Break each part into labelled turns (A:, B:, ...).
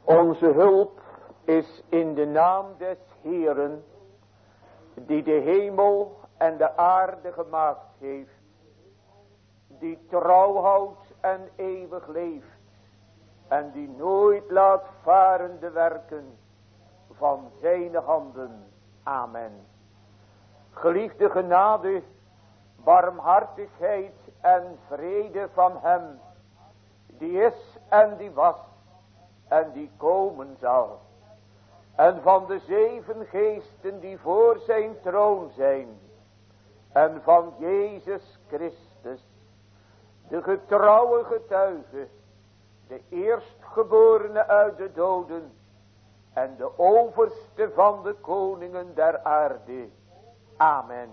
A: Onze hulp is in de naam des Heeren, die de hemel en de aarde gemaakt heeft, die trouw houdt en eeuwig leeft, en die nooit laat varen de werken van zijn handen. Amen. Geliefde genade, barmhartigheid en vrede van hem, die is en die was en die komen zal. En van de 7 geesten die voor zijn troon zijn. En van Jezus Christus, de getrouwe getuige, de eerstgeborene uit de doden en de overste van de koningen der aarde. Amen.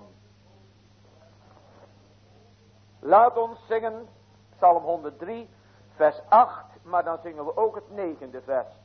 A: Laat ons zingen Psalm 103 vers 8, maar dan zingen we ook het 9e vers.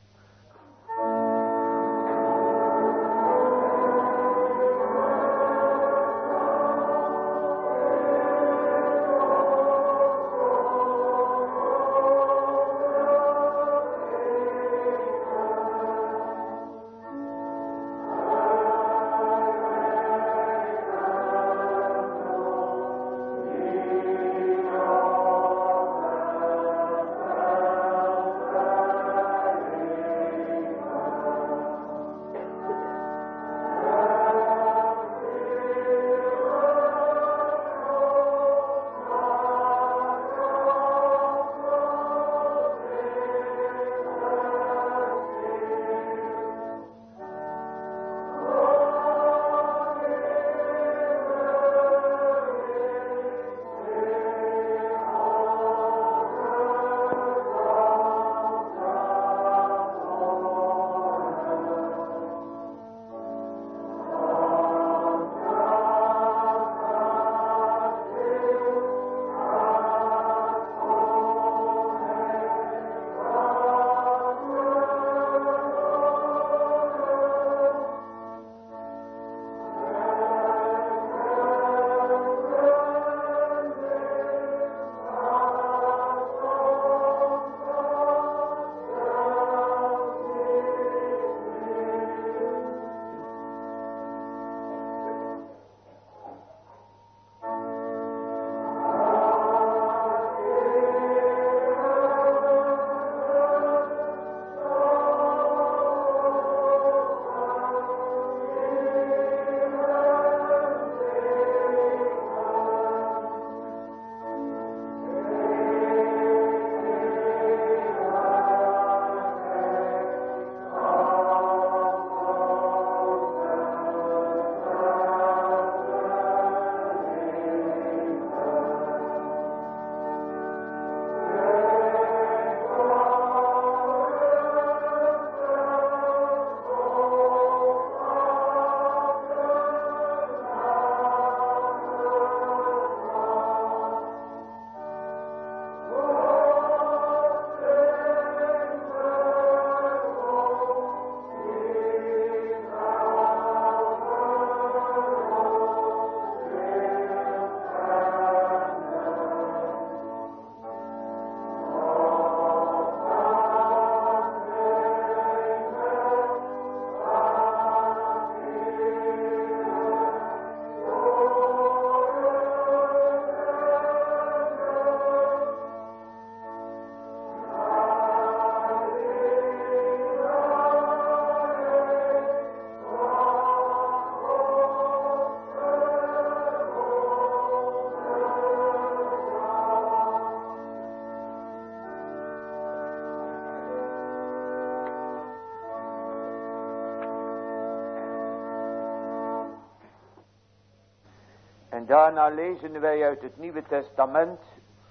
A: En daarna lezen wij uit het Nieuwe Testament,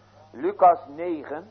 A: Lucas 9,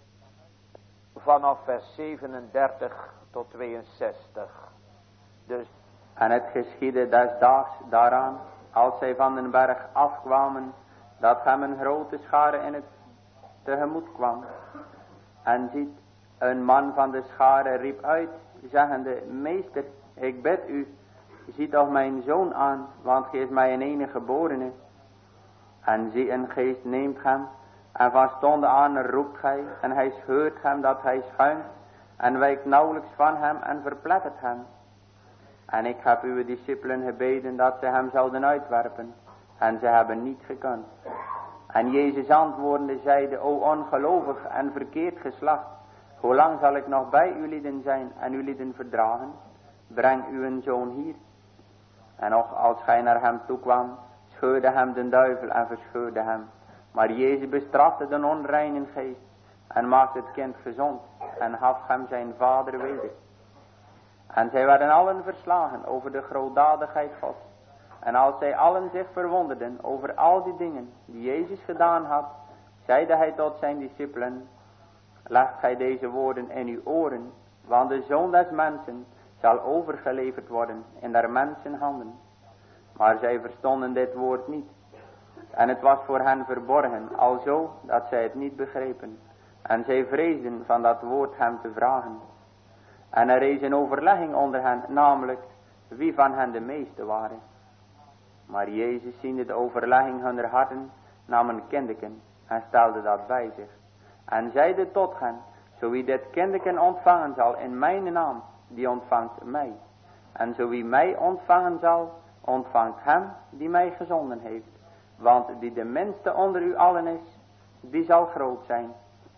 A: vanaf vers 37 tot 62. Dus.
B: En het geschiedde des daags daaraan, als zij van den berg afkwamen, dat hem een grote schare in het tegemoet kwam. En ziet, een man van de schare riep uit, zeggende, Meester, ik bid u, zie toch mijn zoon aan, want geef mij een enige geborene. En zie, een geest neemt hem, en van stonde aan roept gij, en hij scheurt hem dat hij schuimt, en wijkt nauwelijks van hem en verplettert hem. En ik heb uw discipelen gebeden dat ze hem zouden uitwerpen, en ze hebben niet gekund. En Jezus antwoordende zeide, o ongelovig en verkeerd geslacht, hoe lang zal ik nog bij u lieden zijn en u lieden verdragen? Breng uw zoon hier. En nog als gij naar hem toekwam, scheurde hem de duivel en verscheurde hem. Maar Jezus bestrafte de onreine geest en maakte het kind gezond en gaf hem zijn vader weder. En zij werden allen verslagen over de grootdadigheid Gods. En als zij allen zich verwonderden over al die dingen die Jezus gedaan had, zeide hij tot zijn discipelen, legt gij deze woorden in uw oren, want de Zoon des Mensen zal overgeleverd worden in der mensen handen. Maar zij verstonden dit woord niet. En het was voor hen verborgen, alzo dat zij het niet begrepen. En zij vreesden van dat woord hem te vragen. En er rees een overlegging onder hen, namelijk wie van hen de meeste waren. Maar Jezus, ziende de overlegging hunner harten, nam een kindeken en stelde dat bij zich. En zeide tot hen, zo wie dit kindeken ontvangen zal in mijn naam, die ontvangt mij. En zo wie mij ontvangen zal, ontvangt hem die mij gezonden heeft. Want die de minste onder u allen is, die zal groot zijn.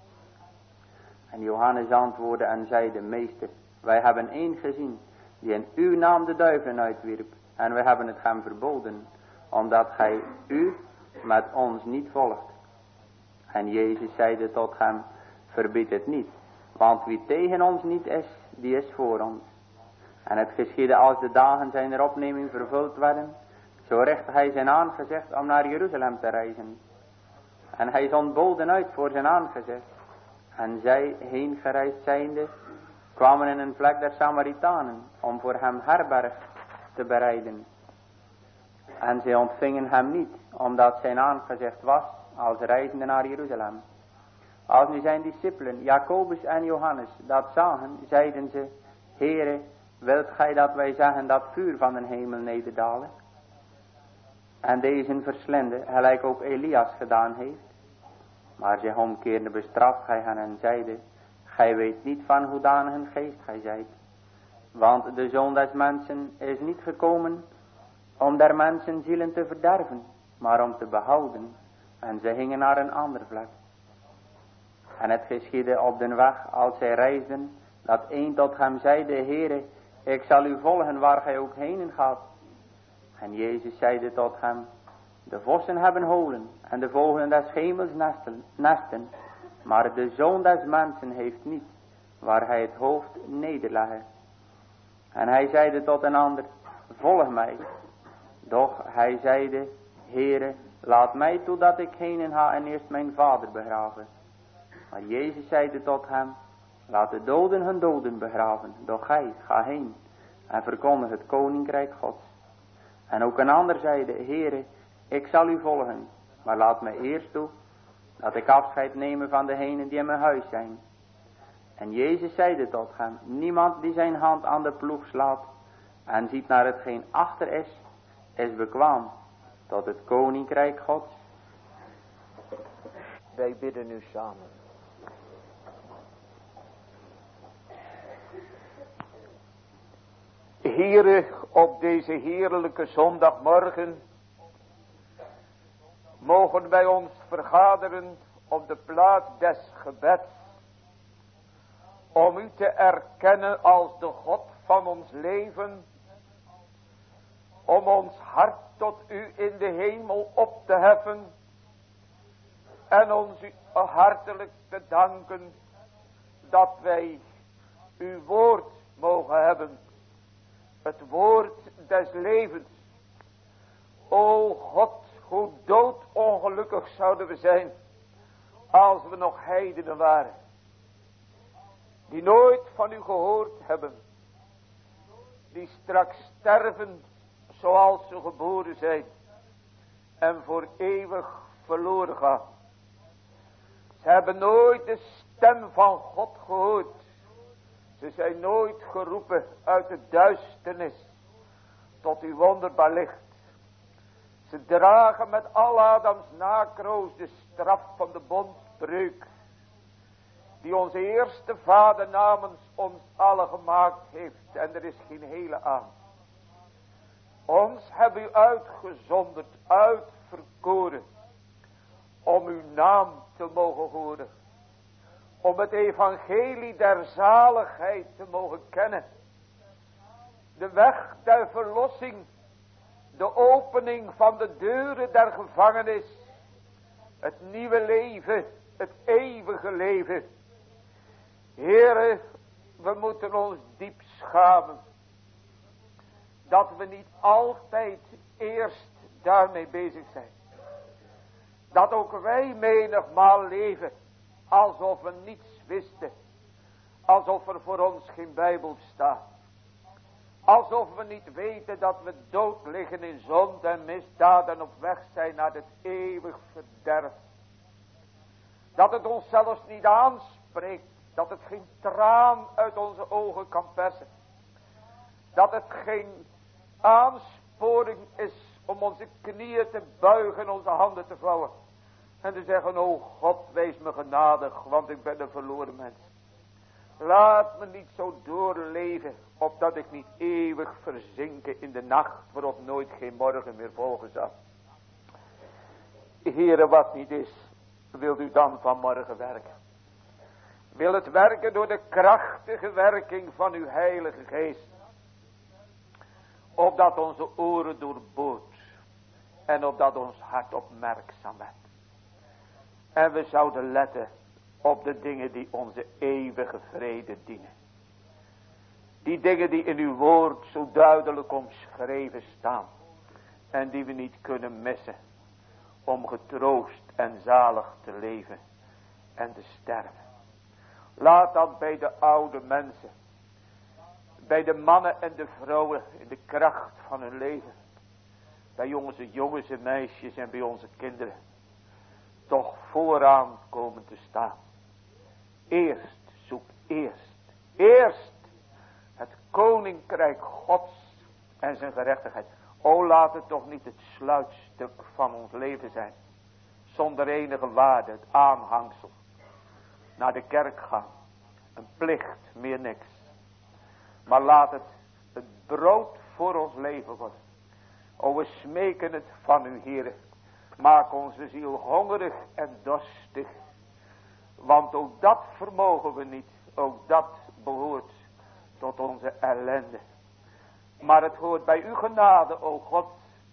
B: En Johannes antwoordde en zeide, meester, wij hebben één gezien, die in uw naam de duivelen uitwierp. En wij hebben het hem verboden, omdat gij u met ons niet volgt. En Jezus zeide tot hem, verbied het niet, want wie tegen ons niet is, die is voor ons. En het geschiedde als de dagen zijn opneming vervuld werden, zo richtte hij zijn aangezicht om naar Jeruzalem te reizen. En hij zond boden uit voor zijn aangezicht. En zij, heen gereisd zijnde, kwamen in een vlek der Samaritanen, om voor hem herberg te bereiden. En zij ontvingen hem niet, omdat zijn aangezicht was, als reizende naar Jeruzalem. Als nu zijn discipelen, Jacobus en Johannes, dat zagen, zeiden ze, Heere, wilt gij dat wij zeggen dat vuur van den hemel nederdalen? En deze verslinden, gelijk ook Elias gedaan heeft. Maar zij omkeerde bestraft hij hen en zeide, gij weet niet van hoedanig een geest gij zijt. Want de Zoon des Mensen is niet gekomen om der mensen zielen te verderven, maar om te behouden. En zij gingen naar een ander vlek. En het geschiedde op den weg, als zij reisden, dat een tot hem zeide, Heere, ik zal u volgen waar gij ook heen gaat. En Jezus zeide tot hem, de vossen hebben holen en de vogelen des hemels nesten, maar de Zoon des Mensen heeft niet, waar hij het hoofd nederlegge. En hij zeide tot een ander, volg mij. Doch hij zeide, Heere, laat mij toe dat ik heen ga en eerst mijn vader begraven. Maar Jezus zeide tot hem, laat de doden hun doden begraven, doch gij, ga heen en verkondig het koninkrijk Gods. En ook een ander zeide, Heere, ik zal u volgen, maar laat mij eerst toe dat ik afscheid nemen van degenen die in mijn huis zijn. En Jezus zeide tot hem, niemand die zijn hand aan de ploeg slaat en ziet naar hetgeen achter is bekwaam tot het koninkrijk Gods.
A: Wij bidden nu samen. Heere, op deze heerlijke zondagmorgen mogen wij ons vergaderen op de plaats des gebeds, om u te erkennen als de God van ons leven, om ons hart tot u in de hemel op te heffen en ons u hartelijk te danken dat wij uw woord mogen hebben, het woord des levens. O God, hoe doodongelukkig zouden we zijn als we nog heidenen waren, die nooit van u gehoord hebben, die straks sterven zoals ze geboren zijn en voor eeuwig verloren gaan. Ze hebben nooit de stem van God gehoord. Ze zijn nooit geroepen uit de duisternis tot uw wonderbaar licht. Ze dragen met al Adams nakroos de straf van de bondsbreuk. die onze eerste Vader namens ons allen gemaakt heeft. En er is geen hele aan. Ons hebben u uitgezonderd, uitverkoren, om uw naam te mogen horen. Om het evangelie der zaligheid te mogen kennen. De weg der verlossing, de opening van de deuren der gevangenis, het nieuwe leven, het eeuwige leven. Heere, we moeten ons diep schamen dat we niet altijd eerst daarmee bezig zijn. Dat ook wij menigmaal leven alsof we niets wisten. Alsof er voor ons geen Bijbel staat. Alsof we niet weten dat we dood liggen in zonde en misdaden op weg zijn naar het eeuwig verderf. Dat het ons zelfs niet aanspreekt. Dat het geen traan uit onze ogen kan persen. Dat het geen aansporing is om onze knieën te buigen, onze handen te vouwen. En te zeggen, o God, wees me genadig, want ik ben een verloren mens. Laat me niet zo doorleven, opdat ik niet eeuwig verzinken in de nacht, waarop nooit geen morgen meer volgen zal. Heere, wat niet is, wilt u dan vanmorgen werken. Wil het werken door de krachtige werking van uw Heilige Geest. Opdat onze oren doorboort. En opdat ons hart opmerkzaam werd. En we zouden letten op de dingen die onze eeuwige vrede dienen. Die dingen die in uw woord zo duidelijk omschreven staan. En die we niet kunnen missen. Om getroost en zalig te leven en te sterven. Laat dat bij de oude mensen, bij de mannen en de vrouwen in de kracht van hun leven, bij onze jongens en meisjes en bij onze kinderen, toch vooraan komen te staan. Zoek eerst het koninkrijk Gods en zijn gerechtigheid. O, laat het toch niet het sluitstuk van ons leven zijn, zonder enige waarde, het aanhangsel. Naar de kerk gaan. Een plicht, meer niks. Maar laat het brood voor ons leven worden. O, we smeken het van u, Heere. Maak onze ziel hongerig en dorstig. Want ook dat vermogen we niet. Ook dat behoort tot onze ellende. Maar het hoort bij uw genade, o God.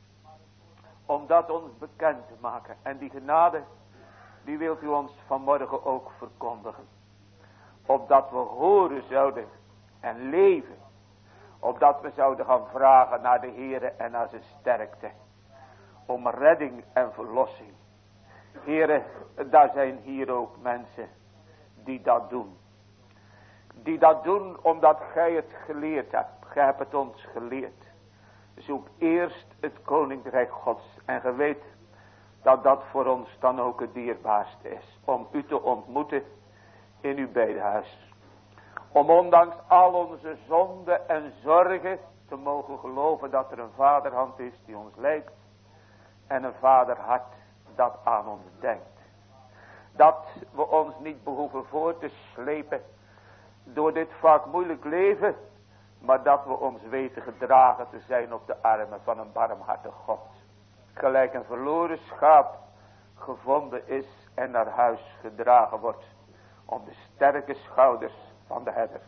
A: Om dat ons bekend te maken. En die genade, die wilt u ons vanmorgen ook verkondigen. Opdat we horen zouden en leven. Opdat we zouden gaan vragen naar de Heere en naar zijn sterkte. Om redding en verlossing. Heere, daar zijn hier ook mensen die dat doen. Die dat doen omdat gij het geleerd hebt. Gij hebt het ons geleerd. Zoek eerst het koninkrijk Gods. En ge weet dat dat voor ons dan ook het dierbaarste is. Om u te ontmoeten in uw bedehuis. Om ondanks al onze zonden en zorgen te mogen geloven dat er een vaderhand is die ons leidt. En een vaderhart dat aan ons denkt. Dat we ons niet behoeven voor te slepen door dit vaak moeilijk leven. Maar dat we ons weten gedragen te zijn op de armen van een barmhartig God. Gelijk een verloren schaap gevonden is en naar huis gedragen wordt. Om de sterke schouders van de herder.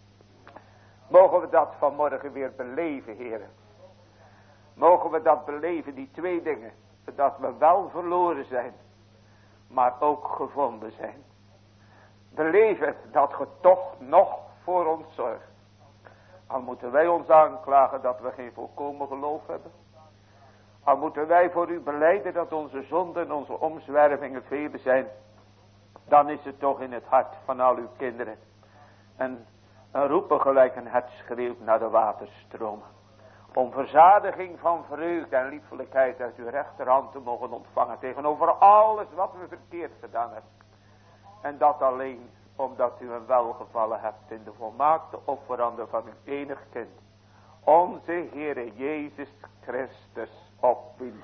A: Mogen we dat vanmorgen weer beleven, heren. Mogen we dat beleven, die twee dingen. Dat we wel verloren zijn, maar ook gevonden zijn. Beleven dat ge toch nog voor ons zorgt. Al moeten wij ons aanklagen dat we geen volkomen geloof hebben. Al moeten wij voor u belijden dat onze zonden en onze omzwervingen vele zijn. Dan is het toch in het hart van al uw kinderen. En een roepen gelijk een hert schreeuwt naar de waterstromen. Om verzadiging van vreugde en liefelijkheid uit uw rechterhand te mogen ontvangen. Tegenover alles wat we verkeerd gedaan hebben. En dat alleen omdat u een welgevallen hebt in de volmaakte offerande van uw enig kind. Onze Heere Jezus Christus, op wiens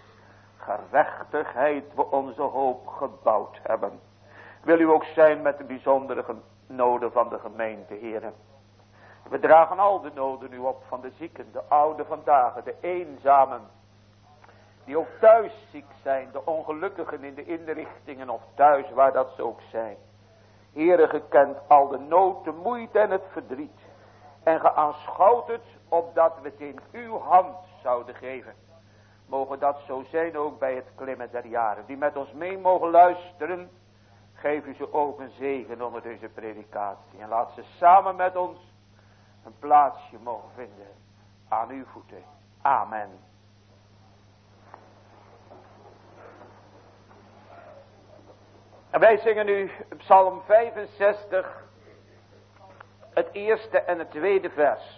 A: gerechtigheid we onze hoop gebouwd hebben. Wil u ook zijn met de bijzondere noden van de gemeente, heren. We dragen al de noden nu op van de zieken, de ouden vandaag, de eenzamen, die ook thuis ziek zijn, de ongelukkigen in de inrichtingen of thuis waar dat ze ook zijn. Heere, gekend al de nood, de moeite en het verdriet. En geaanschouwd het opdat we het in uw hand zouden geven. Mogen dat zo zijn ook bij het klimmen der jaren. Die met ons mee mogen luisteren. Geef u ze ook een zegen onder deze predikatie. En laat ze samen met ons een plaatsje mogen vinden aan uw voeten. Amen. En wij zingen nu Psalm 65, het eerste en het tweede vers.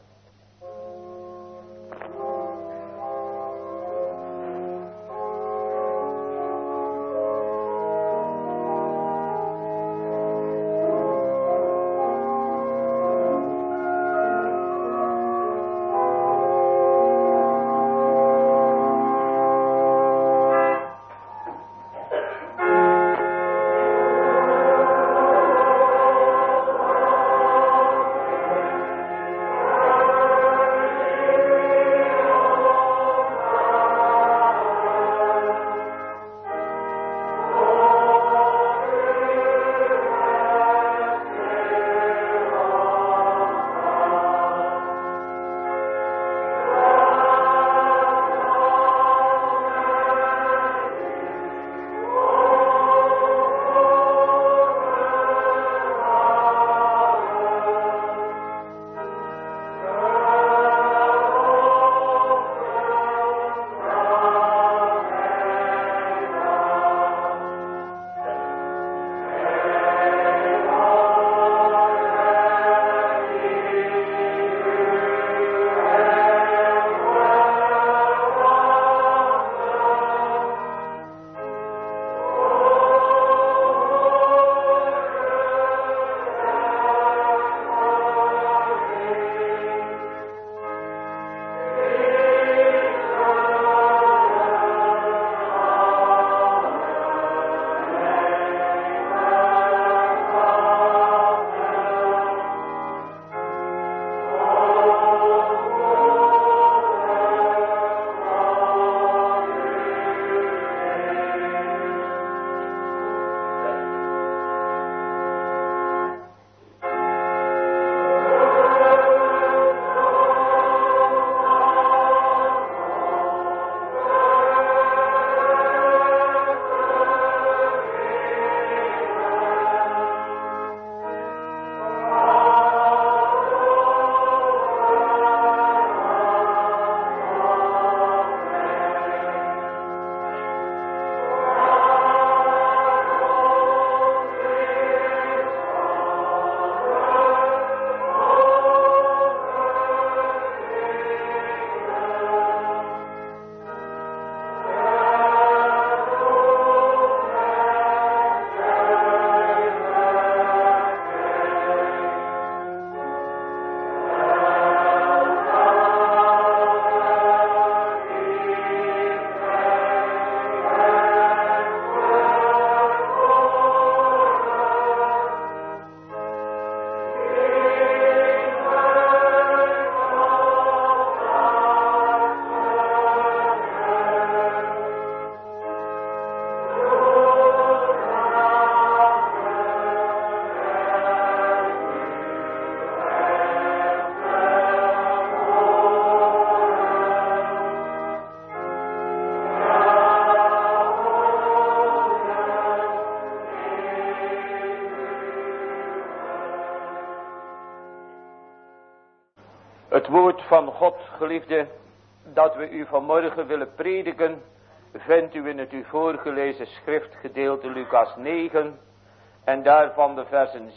A: Het woord van God, geliefde, dat we u vanmorgen willen prediken, vindt u in het u voorgelezen schriftgedeelte Lucas 9 en daarvan de versen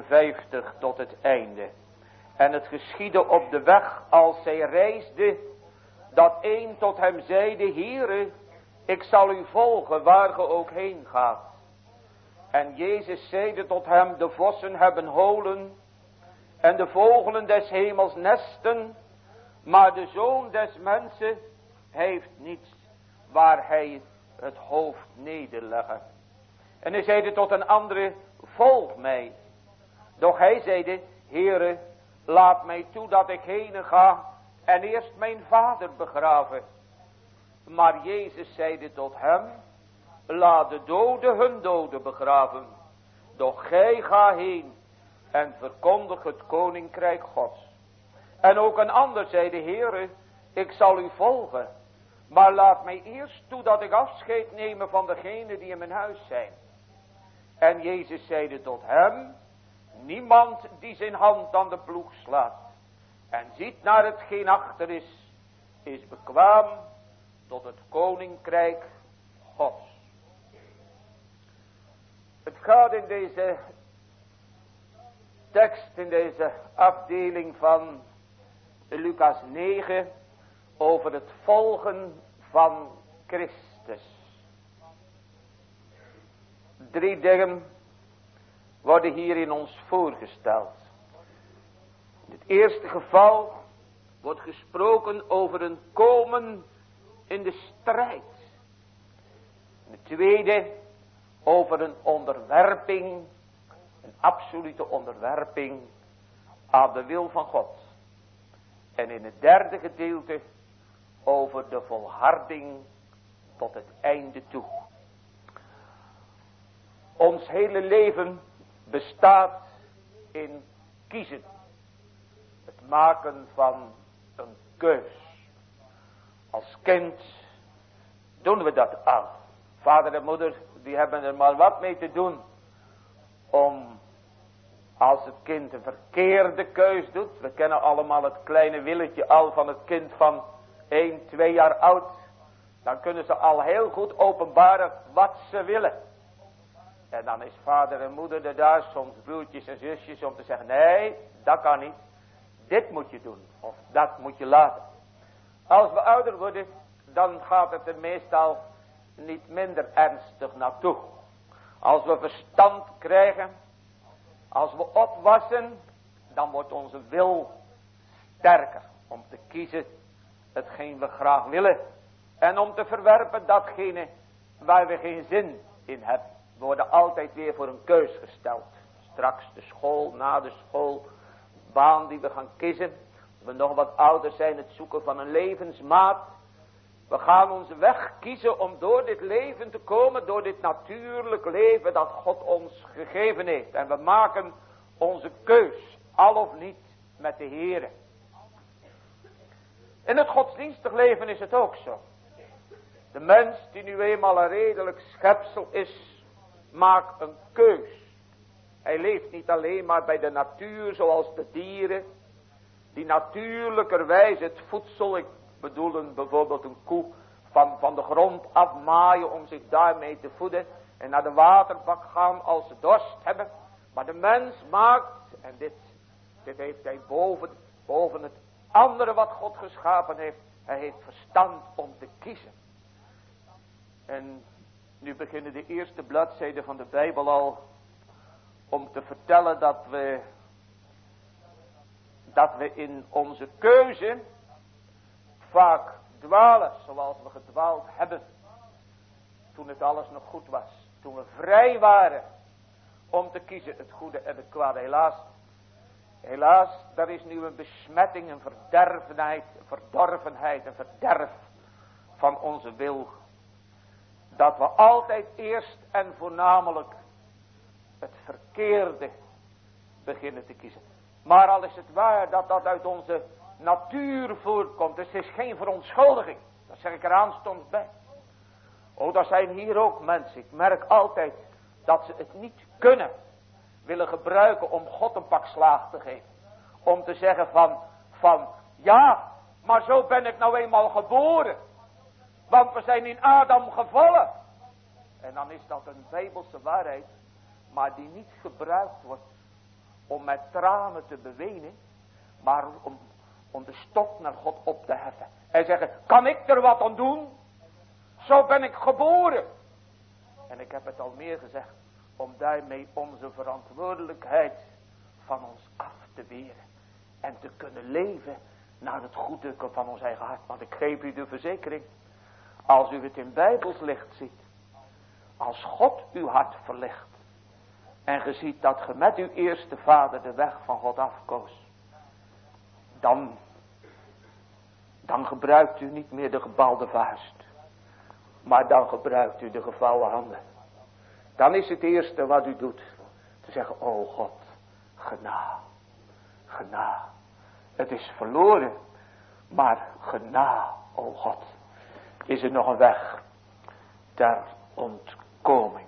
A: 57 tot het einde. En het geschiedde op de weg als zij reisde, dat een tot hem zeide, Heere, ik zal u volgen waar ge ook heen gaat. En Jezus zeide tot hem, de vossen hebben holen en de vogelen des hemels nesten, maar de Zoon des mensen heeft niets waar hij het hoofd nederleggen. En hij zeide tot een andere, volg mij. Doch hij zeide, Heere, laat mij toe dat ik heen ga en eerst mijn vader begraven. Maar Jezus zeide tot hem, laat de doden hun doden begraven. Doch gij ga heen en verkondig het koninkrijk Gods. En ook een ander zeide, Heere, ik zal u volgen. Maar laat mij eerst toe dat ik afscheid nemen van degenen die in mijn huis zijn. En Jezus zeide tot hem, niemand die zijn hand aan de ploeg slaat en ziet naar hetgeen achter is bekwaam tot het koninkrijk Gods. Het gaat in deze tekst, in deze afdeling van Lucas 9, over het volgen van Christus. 3 dingen worden hier in ons voorgesteld. In het eerste geval wordt gesproken over een komen in de strijd. In het tweede over een onderwerping, een absolute onderwerping aan de wil van God. En in het derde gedeelte over de volharding tot het einde toe. Ons hele leven bestaat in kiezen. Het maken van een keus. Als kind doen we dat al. Vader en moeder, die hebben er maar wat mee te doen. Om, als het kind een verkeerde keus doet. We kennen allemaal het kleine willetje al van het kind van 1, 2 jaar oud. Dan kunnen ze al heel goed openbaren wat ze willen. En dan is vader en moeder er daar, soms broertjes en zusjes, om te zeggen, nee, dat kan niet. Dit moet je doen, of dat moet je laten. Als we ouder worden, dan gaat het er meestal niet minder ernstig naartoe. Als we verstand krijgen, als we opwassen, dan wordt onze wil sterker. Om te kiezen hetgeen we graag willen. En om te verwerpen datgene waar we geen zin in hebben. We worden altijd weer voor een keus gesteld. Straks de school, na de school, baan die we gaan kiezen. Als we nog wat ouder zijn, het zoeken van een levensmaat. We gaan onze weg kiezen om door dit leven te komen, door dit natuurlijk leven dat God ons gegeven heeft. En we maken onze keus, al of niet, met de Heere. In het godsdienstig leven is het ook zo. De mens die nu eenmaal een redelijk schepsel is, maakt een keus. Hij leeft niet alleen maar bij de natuur zoals de dieren, die natuurlijkerwijs het voedsel, ik bedoel bijvoorbeeld een koe, van de grond afmaaien om zich daarmee te voeden en naar de waterbak gaan als ze dorst hebben. Maar de mens maakt, en dit heeft hij boven het andere wat God geschapen heeft, hij heeft verstand om te kiezen. En nu beginnen de eerste bladzijden van de Bijbel al om te vertellen dat we in onze keuze vaak dwalen zoals we gedwaald hebben. Toen het alles nog goed was. Toen we vrij waren om te kiezen het goede en het kwade. Helaas, daar is nu een besmetting, een verdorvenheid, een verderf van onze wil. Dat we altijd eerst en voornamelijk het verkeerde beginnen te kiezen. Maar al is het waar dat dat uit onze natuur voortkomt. Dus het is geen verontschuldiging. Dat zeg ik er aanstonds bij. Oh, daar zijn hier ook mensen. Ik merk altijd dat ze het niet kunnen willen gebruiken om God een pak slaag te geven. Om te zeggen van ja, maar zo ben ik nou eenmaal geboren. Want we zijn in Adam gevallen. En dan is dat een Bijbelse waarheid. Maar die niet gebruikt wordt om met tranen te bewenen. Maar om de stok naar God op te heffen. En zeggen, kan ik er wat aan doen? Zo ben ik geboren. En ik heb het al meer gezegd. Om daarmee onze verantwoordelijkheid van ons af te weren. En te kunnen leven naar het goede van ons eigen hart. Want ik geef u de verzekering. Als u het in Bijbels licht ziet. Als God uw hart verlicht. en ge ziet dat ge met uw eerste vader de weg van God afkoos, dan gebruikt u niet meer de gebalde vuist, maar dan gebruikt u de gevouwen handen. Dan is het eerste wat u doet te zeggen, o God, genade. Het is verloren, maar genade, o God. Is er nog een weg ter ontkoming?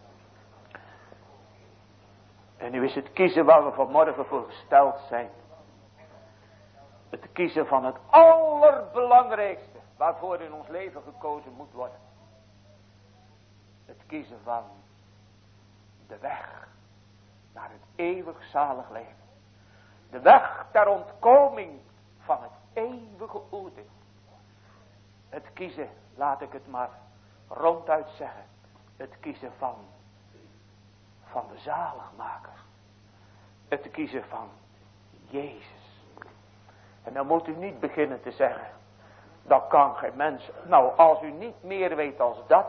A: En nu is het kiezen waar we vanmorgen voor gesteld zijn. Het kiezen van het allerbelangrijkste waarvoor in ons leven gekozen moet worden. Het kiezen van de weg naar het eeuwig zalig leven. De weg ter ontkoming van het eeuwige oordeel. Het kiezen, laat ik het maar ronduit zeggen. Het kiezen van de zaligmaker. Het kiezen van Jezus. En dan moet u niet beginnen te zeggen, dat kan geen mens. Nou, als u niet meer weet als dat,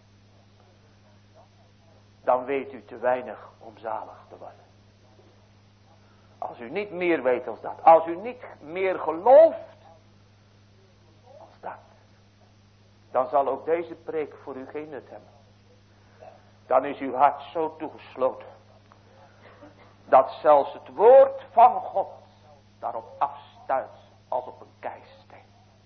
A: dan weet u te weinig om zalig te worden. Als u niet meer weet als dat, als u niet meer gelooft als dat, dan zal ook deze preek voor u geen nut hebben. Dan is uw hart zo toegesloten, dat zelfs het woord van God daarop afstuit als op een keisteen.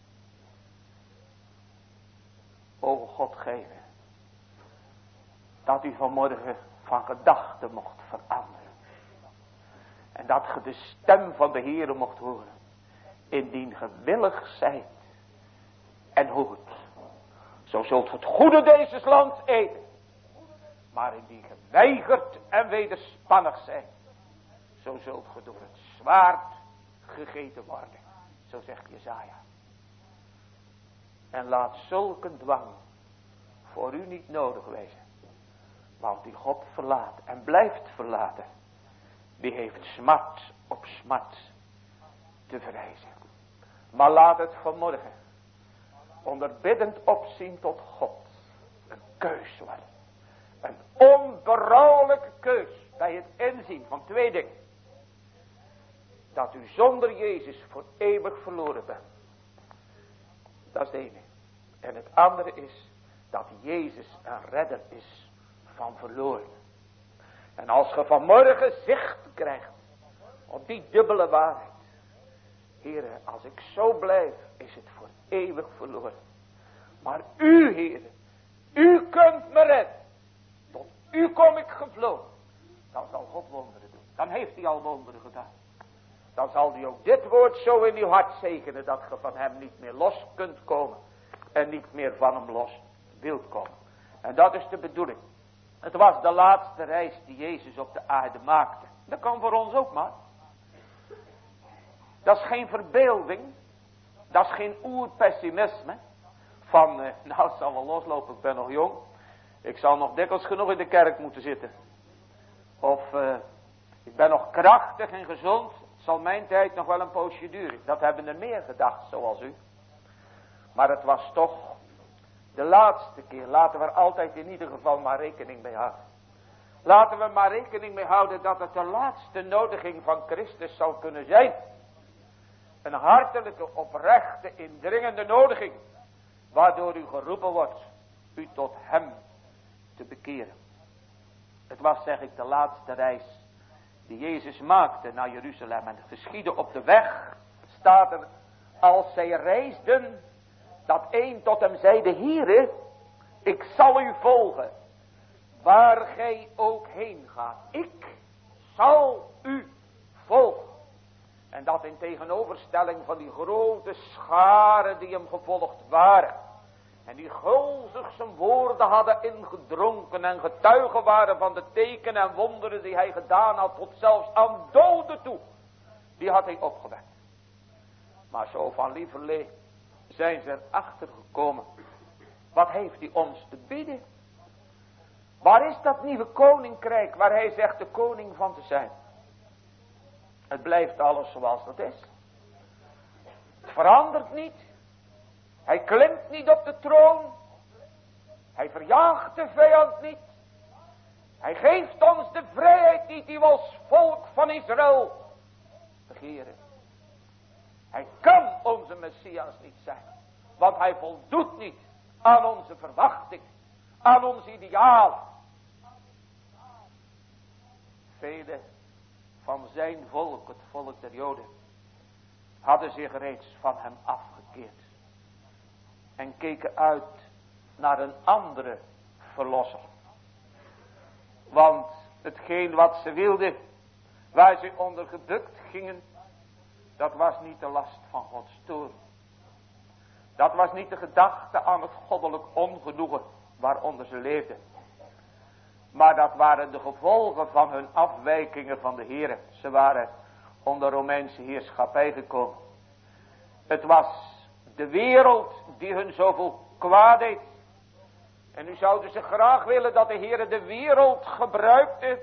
A: O God, geven dat u vanmorgen van gedachten mocht veranderen. En dat ge de stem van de Heere mocht horen. Indien ge willig zijt en hoort. Zo zult ge het goede deze lands eten. Maar indien ge weigert en wederspannig zijt. Zo zult ge door het zwaard gegeten worden. Zo zegt Jesaja. En laat zulke dwang voor u niet nodig wezen. Want die God verlaat en blijft verlaten, die heeft smart op smart te vrezen. Maar laat het vanmorgen onder biddend opzien tot God een keus worden. Een onberouwelijke keus bij het inzien van twee dingen. Dat u zonder Jezus voor eeuwig verloren bent. Dat is het ene. En het andere is dat Jezus een redder is van verloren. En als ge vanmorgen zicht krijgt op die dubbele waarheid. Heere, als ik zo blijf, is het voor eeuwig verloren. Maar u, Heere, u kunt me redden. Tot u kom ik gevlogen. Dan zal God wonderen doen. Dan heeft hij al wonderen gedaan. Dan zal hij ook dit woord zo in uw hart zegenen, dat ge van hem niet meer los kunt komen. En niet meer van hem los wilt komen. En dat is de bedoeling. Het was de laatste reis die Jezus op de aarde maakte. Dat kan voor ons ook maar. Dat is geen verbeelding. Dat is geen oerpessimisme. Van, nou het zal wel loslopen, ik ben nog jong. Ik zal nog dikwijls genoeg in de kerk moeten zitten. Of, ik ben nog krachtig en gezond. Het zal mijn tijd nog wel een poosje duren. Dat hebben er meer gedacht, zoals u. Maar het was toch de laatste keer. Laten we er altijd in ieder geval maar rekening mee houden. Laten we maar rekening mee houden dat het de laatste nodiging van Christus zal kunnen zijn. Een hartelijke, oprechte, indringende nodiging. Waardoor u geroepen wordt u tot hem te bekeren. Het was, zeg ik, de laatste reis die Jezus maakte naar Jeruzalem. En het geschiedde op de weg, staat er, als zij reisden, dat een tot hem zeide, Heere, ik zal u volgen, waar gij ook heen gaat. Ik zal u volgen. En dat in tegenoverstelling van die grote scharen die hem gevolgd waren. En die gulzig zijn woorden hadden ingedronken en getuigen waren van de tekenen en wonderen die hij gedaan had, tot zelfs aan doden toe. Die had hij opgewekt. Maar zo van lieverlee zijn ze erachter gekomen. Wat heeft hij ons te bieden? Waar is dat nieuwe koninkrijk waar hij zegt de koning van te zijn? Het blijft alles zoals dat is. Het verandert niet. Hij klimt niet op de troon. Hij verjaagt de vijand niet. Hij geeft ons de vrijheid niet die we als volk van Israël begeren. Hij kan onze Messias niet zijn. Want hij voldoet niet aan onze verwachting. Aan ons ideaal. Velen van zijn volk, het volk der Joden, hadden zich reeds van hem afgekeerd. En keken uit naar een andere verlosser. Want hetgeen wat ze wilden, waar ze onder gebukt gingen, dat was niet de last van Gods toorn. Dat was niet de gedachte aan het goddelijk ongenoegen waaronder ze leefden. Maar dat waren de gevolgen van hun afwijkingen van de Heere. Ze waren onder Romeinse heerschappij gekomen. Het was de wereld die hun zoveel kwaad deed. En nu zouden ze graag willen dat de Heere de wereld gebruikte.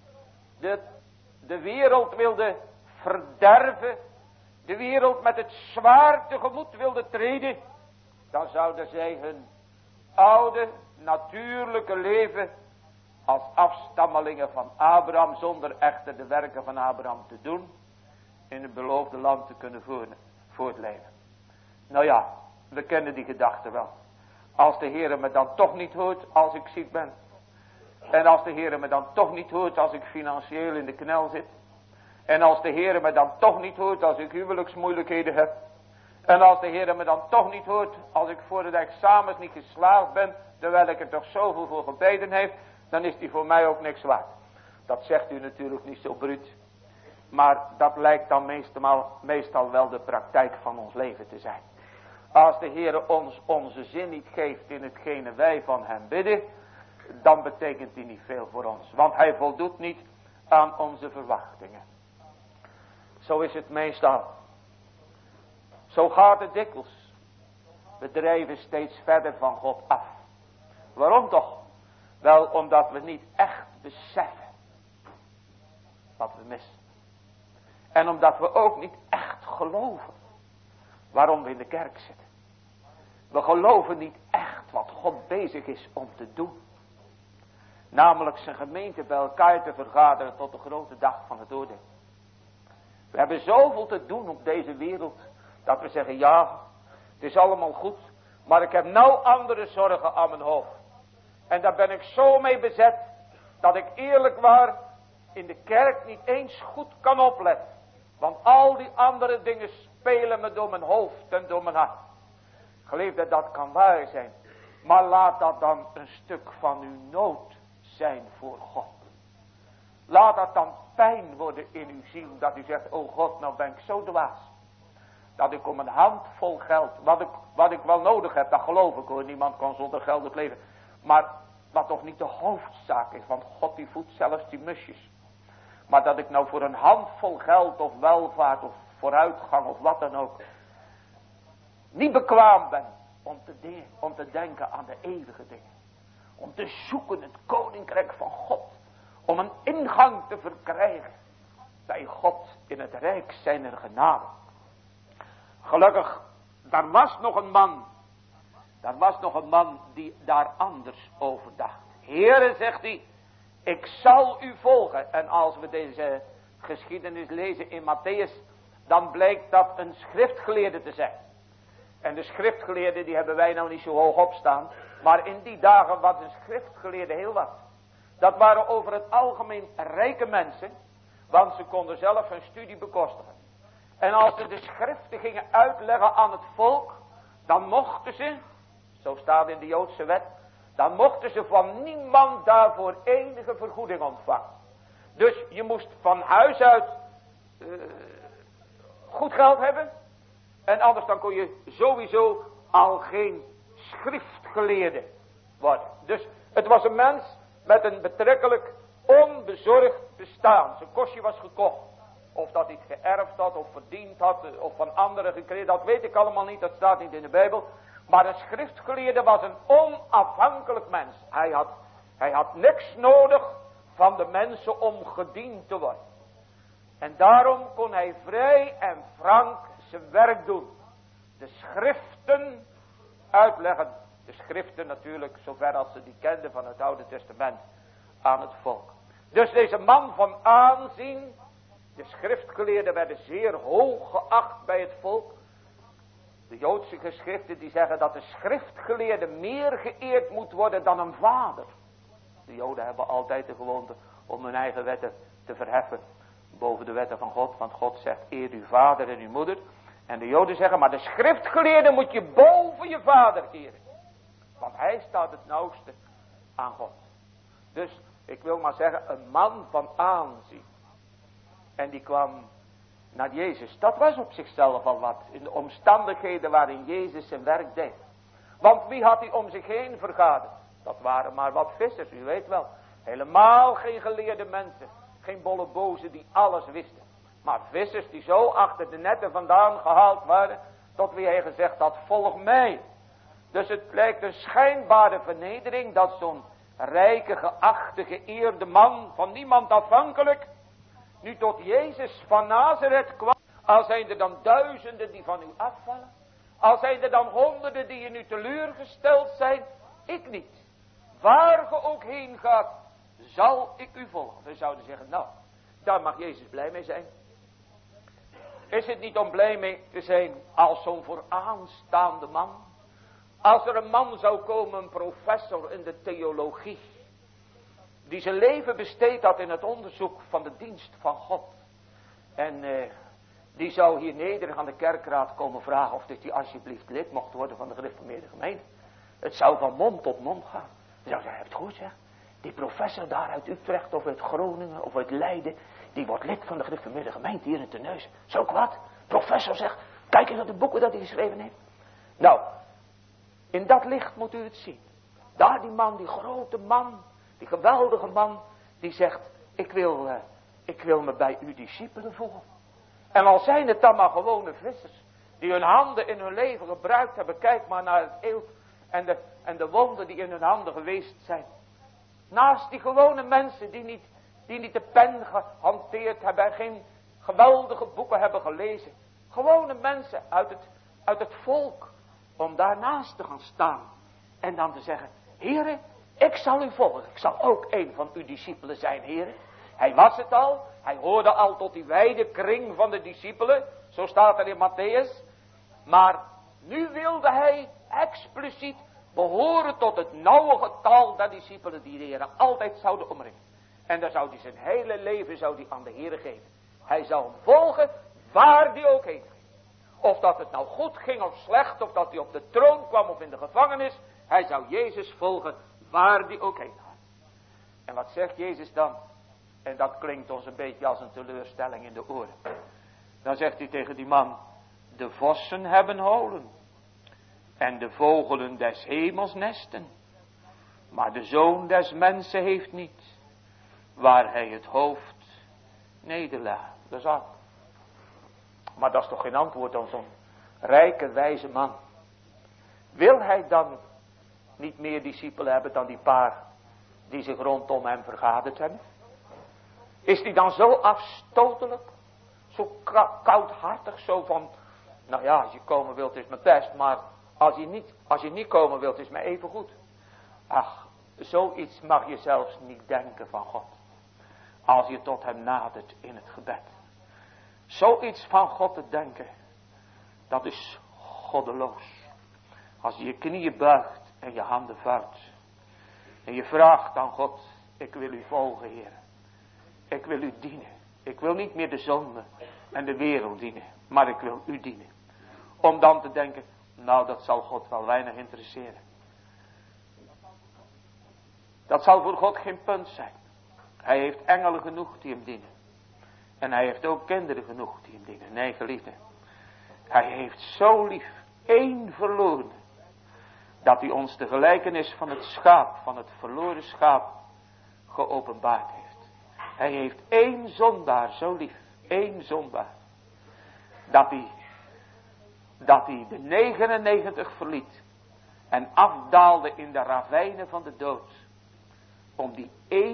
A: De wereld wilde verderven. De wereld met het zwaard tegemoet wilde treden. Dan zouden zij hun oude natuurlijke leven als afstammelingen van Abraham, zonder echter de werken van Abraham te doen, in het beloofde land te kunnen voortleven. Nou ja, we kennen die gedachte wel. Als de Heere me dan toch niet hoort als ik ziek ben. En als de Heere me dan toch niet hoort als ik financieel in de knel zit. En als de Heere me dan toch niet hoort als ik huwelijksmoeilijkheden heb. En als de Heere me dan toch niet hoort als ik voor de examens niet geslaagd ben, terwijl ik er toch zoveel voor gebeden heeft, dan is die voor mij ook niks waard. Dat zegt u natuurlijk niet zo bruut. Maar dat lijkt dan meestal wel de praktijk van ons leven te zijn. Als de Heere ons onze zin niet geeft in hetgene wij van hem bidden, dan betekent die niet veel voor ons. Want hij voldoet niet aan onze verwachtingen. Zo is het meestal. Zo gaat het dikwijls. We drijven steeds verder van God af. Waarom toch? Wel omdat we niet echt beseffen wat we missen. En omdat we ook niet echt geloven waarom we in de kerk zitten. We geloven niet echt wat God bezig is om te doen. Namelijk zijn gemeente bij elkaar te vergaderen tot de grote dag van het oordeel. We hebben zoveel te doen op deze wereld, dat we zeggen, ja, het is allemaal goed, maar ik heb nou andere zorgen aan mijn hoofd. En daar ben ik zo mee bezet, dat ik eerlijk waar in de kerk niet eens goed kan opletten. Want al die andere dingen spelen me door mijn hoofd en door mijn hart. Geliefde, dat kan waar zijn. Maar laat dat dan een stuk van uw nood zijn voor God. Laat dat dan pijn worden in uw ziel. Dat u zegt, oh God, nou ben ik zo dwaas. Dat ik om een handvol geld, wat ik wel nodig heb, dat geloof ik hoor. Niemand kan zonder geld het leven. Maar wat toch niet de hoofdzaak is. Want God die voedt zelfs die musjes. Maar dat ik nou voor een handvol geld of welvaart of vooruitgang of wat dan ook niet bekwaam ben om te denken aan de eeuwige dingen. Om te zoeken het koninkrijk van God. Om een ingang te verkrijgen bij God in het rijk zijner genade. Gelukkig, daar was nog een man die daar anders over dacht. Heere, zegt hij, ik zal u volgen. En als we deze geschiedenis lezen in Matthäus, dan blijkt dat een schriftgeleerde te zijn. En de schriftgeleerden, die hebben wij nou niet zo hoog opstaan. Maar in die dagen was een schriftgeleerde heel wat. Dat waren over het algemeen rijke mensen. Want ze konden zelf hun studie bekostigen. En als ze de schriften gingen uitleggen aan het volk, dan mochten ze, zo staat in de Joodse wet, dan mochten ze van niemand daarvoor enige vergoeding ontvangen. Dus je moest van huis uit goed geld hebben. En anders dan kon je sowieso al geen schriftgeleerde worden. Dus het was een mens met een betrekkelijk onbezorgd bestaan. Zijn kostje was gekocht. Of dat hij het geërfd had of verdiend had of van anderen gekregen. Dat weet ik allemaal niet, dat staat niet in de Bijbel. Maar een schriftgeleerde was een onafhankelijk mens. Hij had niks nodig van de mensen om gediend te worden. En daarom kon hij vrij en frank zijn werk doen. De schriften uitleggen. De schriften natuurlijk, zover als ze die kenden van het Oude Testament. aan het volk. Dus deze man van aanzien, de schriftgeleerden werden zeer hoog geacht bij het volk. De Joodse geschriften die zeggen dat de schriftgeleerde meer geëerd moet worden dan een vader. De Joden hebben altijd de gewoonte om hun eigen wetten te verheffen boven de wetten van God. Want God zegt eer uw vader en uw moeder. En de Joden zeggen maar de schriftgeleerde moet je boven je vader eren. Want hij staat het nauwste aan God. Dus ik wil maar zeggen een man van aanzien. En die kwam naar Jezus. Dat was op zichzelf al wat. In de omstandigheden waarin Jezus zijn werk deed. Want wie had hij om zich heen vergaderd? Dat waren maar wat vissers, u weet wel. Helemaal geen geleerde mensen. Geen bolle bozen die alles wisten. Maar vissers die zo achter de netten vandaan gehaald waren. Tot wie hij gezegd had, volg mij. Dus het lijkt een schijnbare vernedering dat zo'n rijke, geachte, geëerde man, van niemand afhankelijk, nu tot Jezus van Nazareth kwam. Al zijn er dan duizenden die van u afvallen. Al zijn er dan honderden die in u teleurgesteld zijn. Ik niet. Waar ge ook heen gaat, zal ik u volgen. We zouden zeggen, nou, daar mag Jezus blij mee zijn. Is het niet om blij mee te zijn als zo'n vooraanstaande man? Als er een man zou komen, een professor in de theologie, die zijn leven besteed had in het onderzoek van de dienst van God. En die zou hier nederig aan de kerkraad komen vragen of hij alsjeblieft lid mocht worden van de gereformeerde gemeente. Het zou van mond tot mond gaan. Dan zou hij, hebt het goed zeg. Die professor daar uit Utrecht of uit Groningen of uit Leiden, die wordt lid van de gereformeerde gemeente hier in Terneuzen. Zo wat? Professor zegt, kijk eens naar de boeken dat hij geschreven heeft. Nou, in dat licht moet u het zien. Daar die man, die grote man, die geweldige man, die zegt, ik wil me bij uw discipelen voegen. En al zijn het dan maar gewone vissers, die hun handen in hun leven gebruikt hebben, kijk maar naar het eelt en de wonden die in hun handen geweest zijn. Naast die gewone mensen die niet de pen gehanteerd hebben en geen geweldige boeken hebben gelezen. Gewone mensen uit het volk, om daarnaast te gaan staan en dan te zeggen, Heere, ik zal u volgen. Ik zal ook een van uw discipelen zijn, Heere. Hij was het al. Hij hoorde al tot die wijde kring van de discipelen. Zo staat er in Matthäus. Maar nu wilde hij expliciet behoren tot het nauwe getal der discipelen die de Heer altijd zouden omringen. En dan zou hij zijn hele leven aan de Heer geven. Hij zou hem volgen waar hij ook heen ging. Of dat het nou goed ging of slecht, of dat hij op de troon kwam of in de gevangenis. Hij zou Jezus volgen waar hij ook heen gaat. En wat zegt Jezus dan? En dat klinkt ons een beetje als een teleurstelling in de oren. Dan zegt hij tegen die man, de vossen hebben holen. En de vogelen des hemels nesten. Maar de zoon des mensen heeft niet. Waar hij het hoofd nederlaat. Dat is af. Maar dat is toch geen antwoord dan zo'n rijke, wijze man. Wil hij dan niet meer discipelen hebben dan die paar die zich rondom hem vergaderd hebben? Is die dan zo afstotelijk? Zo koudhartig? Zo van, nou ja, als je komen wilt is mijn best, maar als je niet komen wilt is mij even goed. Ach, zoiets mag je zelfs niet denken van God. Als je tot hem nadert in het gebed. Zoiets van God te denken, dat is goddeloos. Als je je knieën buigt en je handen vouwt. En je vraagt aan God, ik wil u volgen, Heer. Ik wil u dienen. Ik wil niet meer de zonde en de wereld dienen, maar ik wil u dienen. Om dan te denken, nou dat zal God wel weinig interesseren. Dat zal voor God geen punt zijn. Hij heeft engelen genoeg die hem dienen. En hij heeft ook kinderen genoeg die hem dienen. Nee, geliefde. Hij heeft zo lief, één verloren, dat hij ons de gelijkenis van het schaap, van het verloren schaap, geopenbaard heeft. Hij heeft één zondaar zo lief, één zondaar, dat hij de 99 verliet en afdaalde in de ravijnen van de dood, om die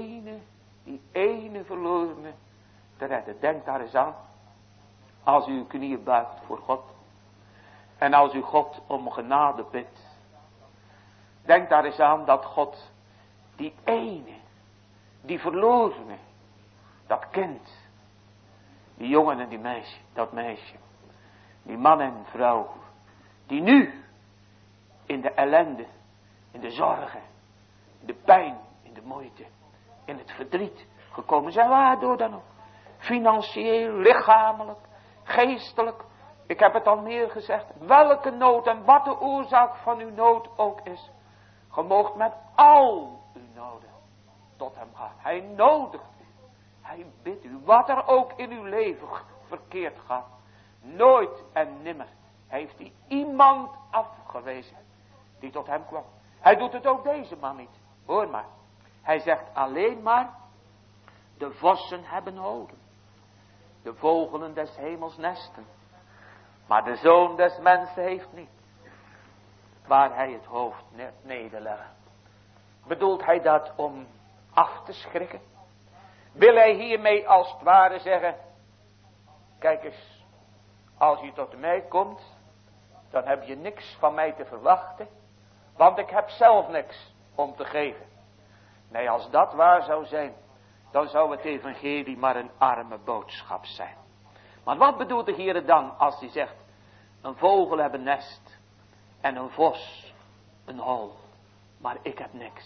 A: ene verlorene te redden. Denk daar eens aan, als u uw knieën buigt voor God, en als u God om genade bidt. Denk daar eens aan dat God die ene Die verlorene, dat kind, die jongen en die meisje, dat meisje, die man en vrouw, die nu in de ellende, in de zorgen, in de pijn, in de moeite, in het verdriet gekomen zijn, waardoor dan ook, financieel, lichamelijk, geestelijk, ik heb het al meer gezegd, welke nood en wat de oorzaak van uw nood ook is, ge moogt met al uw noden tot hem gaan. Hij nodigt u, hij bidt u, wat er ook in uw leven verkeerd gaat, nooit en nimmer heeft hij iemand afgewezen die tot hem kwam. Hij doet het ook deze man niet, hoor maar. Hij zegt alleen maar, de vossen hebben holen, de vogelen des hemels nesten, maar de zoon des mensen heeft niet waar hij het hoofd nederlegt. Bedoelt hij dat om af te schrikken? Wil hij hiermee als het ware zeggen, kijk eens, als je tot mij komt, dan heb je niks van mij te verwachten, want ik heb zelf niks om te geven. Nee, als dat waar zou zijn, dan zou het evangelie maar een arme boodschap zijn. Maar wat bedoelt de Heer dan als hij zegt, een vogel heeft een nest en een vos een hol, maar ik heb niks.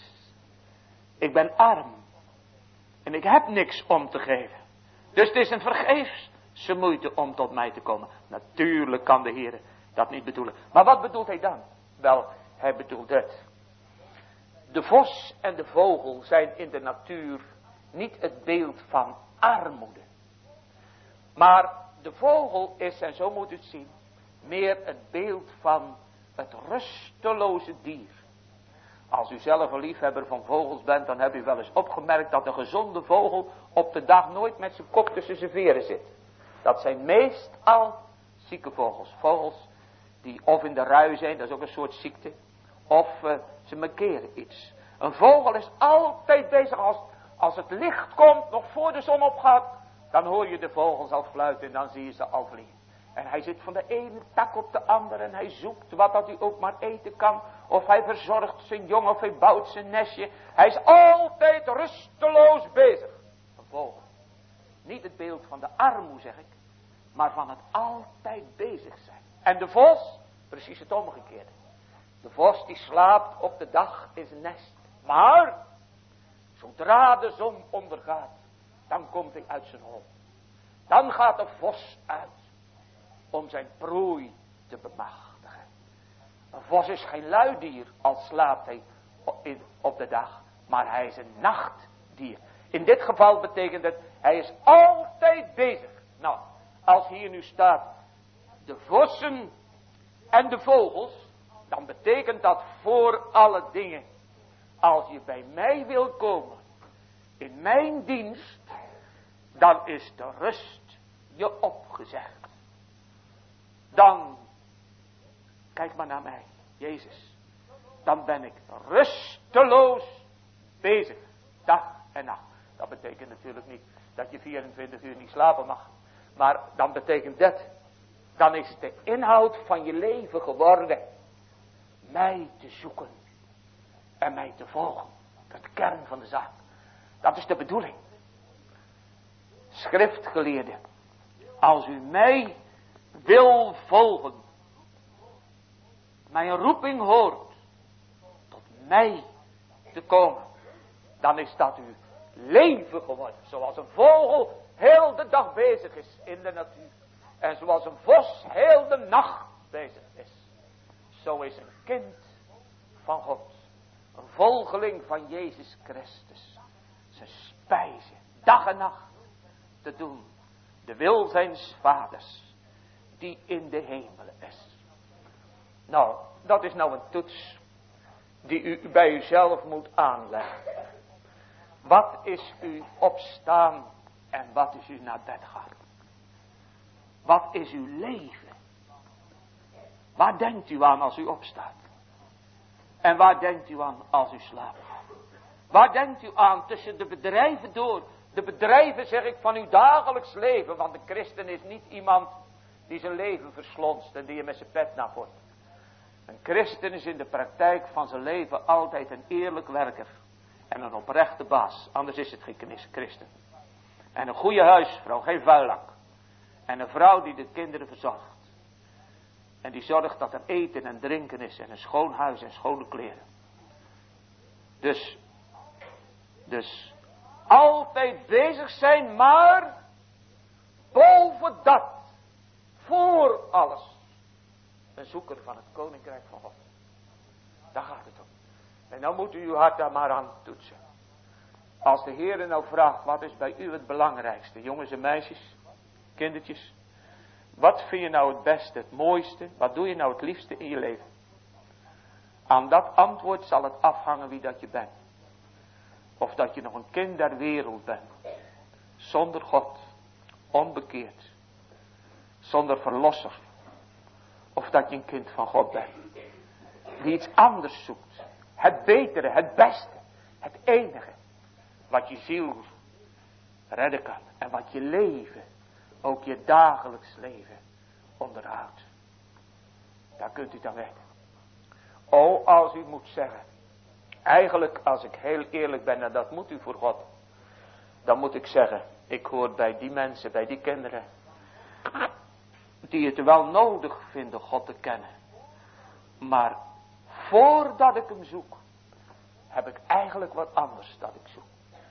A: Ik ben arm en ik heb niks om te geven. Dus het is een vergeefse moeite om tot mij te komen. Natuurlijk kan de Heer dat niet bedoelen. Maar wat bedoelt hij dan? Wel, hij bedoelt het. De vos en de vogel zijn in de natuur niet het beeld van armoede. Maar de vogel is, en zo moet u het zien, meer het beeld van het rusteloze dier. Als u zelf een liefhebber van vogels bent, dan heb u wel eens opgemerkt dat een gezonde vogel op de dag nooit met zijn kop tussen zijn veren zit. Dat zijn meestal zieke vogels. Vogels die of in de rui zijn, dat is ook een soort ziekte. Of ze markeren iets. Een vogel is altijd bezig als het licht komt, nog voor de zon opgaat. Dan hoor je de vogels al fluiten en dan zie je ze al vliegen. En hij zit van de ene tak op de andere en hij zoekt wat dat hij ook maar eten kan. Of hij verzorgt zijn jong of hij bouwt zijn nestje. Hij is altijd rusteloos bezig. Een vogel. Niet het beeld van de armoe zeg ik, maar van het altijd bezig zijn. En de vos, precies het omgekeerde. De vos die slaapt op de dag in zijn nest. Maar, zodra de zon ondergaat, dan komt hij uit zijn hol. Dan gaat de vos uit om zijn prooi te bemachtigen. Een vos is geen luidier als slaapt hij op de dag, maar hij is een nachtdier. In dit geval betekent het, hij is altijd bezig. Nou, als hier nu staat, de vossen en de vogels, dan betekent dat voor alle dingen, als je bij mij wil komen, in mijn dienst, dan is de rust je opgezegd. Dan, kijk maar naar mij, Jezus, dan ben ik rusteloos bezig, dag en nacht. Dat betekent natuurlijk niet dat je 24 uur niet slapen mag, maar dan betekent dat, dan is de inhoud van je leven geworden, mij te zoeken en mij te volgen. Dat is de kern van de zaak. Dat is de bedoeling. Schriftgeleerde, als u mij wil volgen, mijn roeping hoort, tot mij te komen, dan is dat uw leven geworden. Zoals een vogel heel de dag bezig is in de natuur. En zoals een vos heel de nacht bezig is. Zo is een kind van God, een volgeling van Jezus Christus, zijn spijze, dag en nacht te doen. De wil zijns vaders, die in de hemelen is. Nou, dat is nou een toets die u bij uzelf moet aanleggen. Wat is uw opstaan en wat is uw naar bed gaan? Wat is uw leven? Waar denkt u aan als u opstaat? En waar denkt u aan als u slaapt? Waar denkt u aan tussen de bedrijven door? De bedrijven zeg ik van uw dagelijks leven. Want de christen is niet iemand die zijn leven verslonst en die je met zijn pet nat wordt. Een christen is in de praktijk van zijn leven altijd een eerlijk werker. En een oprechte baas, anders is het geen christen. En een goede huisvrouw, geen vuilak. En een vrouw die de kinderen verzorgt. En die zorgt dat er eten en drinken is en een schoon huis en schone kleren. Dus altijd bezig zijn, maar boven dat, voor alles, een zoeker van het koninkrijk van God. Daar gaat het om. En dan moet u uw hart daar maar aan toetsen. Als de Heer nou vraagt, wat is bij u het belangrijkste? Jongens en meisjes, kindertjes. Wat vind je nou het beste, het mooiste? Wat doe je nou het liefste in je leven? Aan dat antwoord zal het afhangen wie dat je bent. Of dat je nog een kind der wereld bent. Zonder God. Onbekeerd. Zonder verlosser. Of dat je een kind van God bent. Die iets anders zoekt. Het betere, het beste. Het enige. Wat je ziel redden kan. En wat je leven, ook je dagelijks leven, onderhoudt. Daar kunt u dan weten. O, als u moet zeggen. Eigenlijk, als ik heel eerlijk ben, en dat moet u voor God. Dan moet ik zeggen, ik hoor bij die mensen, bij die kinderen. Die het wel nodig vinden God te kennen. Maar voordat ik hem zoek, heb ik eigenlijk wat anders dat ik zoek.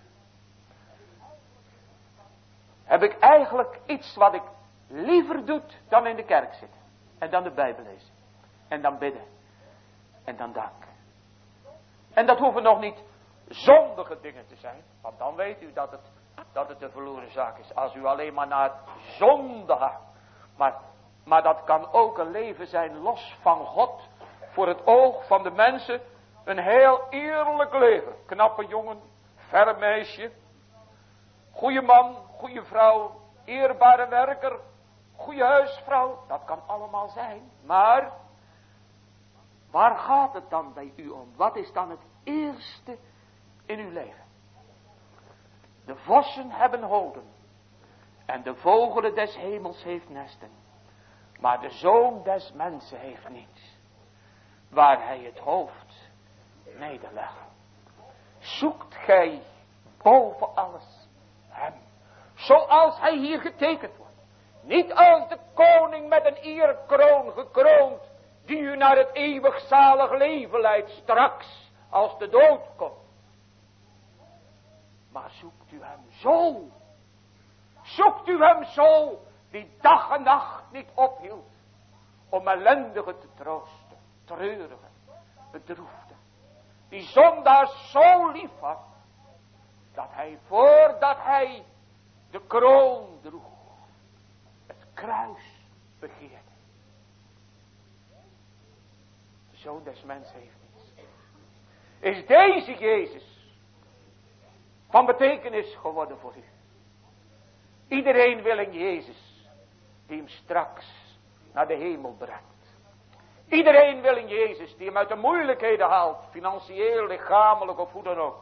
A: Heb ik eigenlijk iets wat ik liever doe dan in de kerk zitten. En dan de Bijbel lezen. En dan bidden. En dan danken. En dat hoeven nog niet zondige dingen te zijn. Want dan weet u dat het een verloren zaak is. Als u alleen maar naar zonde gaat. Maar dat kan ook een leven zijn los van God. Voor het oog van de mensen. Een heel eerlijk leven. Knappe jongen. Verre meisje. Goeie man. Goeie vrouw. Eerbare werker. Goeie huisvrouw. Dat kan allemaal zijn. Maar waar gaat het dan bij u om? Wat is dan het eerste in uw leven? De vossen hebben holen. En de vogelen des hemels heeft nesten. Maar de zoon des mensen heeft niets. Waar hij het hoofd nederlegt. Zoekt gij boven alles hem. Zoals hij hier getekend wordt. Niet als de koning met een eerkroon gekroond. Die u naar het eeuwig zalig leven leidt straks. Als de dood komt. Maar zoekt u hem zo. Zoekt u hem zo. Die dag en nacht niet ophield. Om ellendigen te troosten. Treurigen. Bedroefden. Die zondaars zo lief had. Dat hij voordat hij de kroon droeg. Het kruis begeerde. De zoon des mensen heeft niets. Is deze Jezus van betekenis geworden voor u? Iedereen wil een Jezus die hem straks naar de hemel brengt. Iedereen wil een Jezus die hem uit de moeilijkheden haalt. Financieel, lichamelijk of hoe dan ook.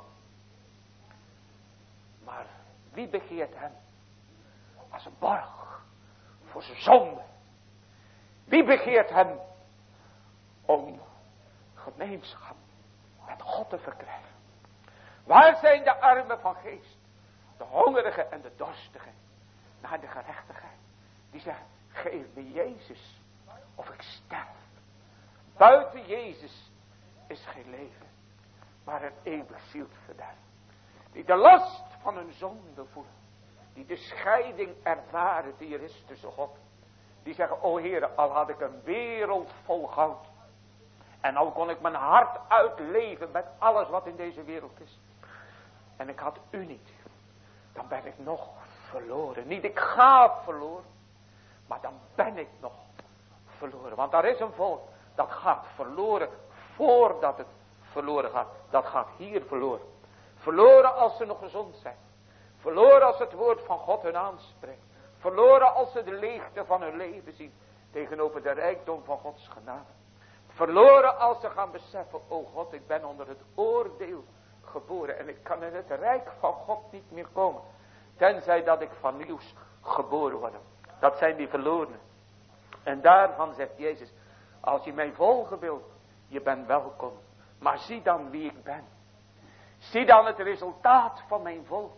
A: Maar wie begeert hem als een borg voor zijn zonde? Wie begeert hem om gemeenschap met God te verkrijgen? Waar zijn de armen van geest? De hongerigen en de dorstigen naar de gerechtigheid. Die zeggen, geef me Jezus of ik sterf. Buiten Jezus is geen leven, maar een eeuwig zielsverderf. Die de last van hun zonde voelen. Die de scheiding ervaren die er is tussen God. Die zeggen, o Heere, al had ik een wereld vol goud. En al kon ik mijn hart uitleven met alles wat in deze wereld is. En ik had u niet. Dan ben ik nog verloren. Niet ik ga verloren. Maar dan ben ik nog verloren. Want er is een volk dat gaat verloren voordat het verloren gaat. Dat gaat hier verloren. Verloren als ze nog gezond zijn. Verloren als het woord van God hun aanspreekt. Verloren als ze de leegte van hun leven zien. Tegenover de rijkdom van Gods genade. Verloren als ze gaan beseffen. O God, ik ben onder het oordeel geboren. En ik kan in het rijk van God niet meer komen. Tenzij dat ik van nieuws geboren word. Dat zijn die verlorenen. En daarvan zegt Jezus. Als je mij volgen wilt. Je bent welkom. Maar zie dan wie ik ben. Zie dan het resultaat van mijn volk.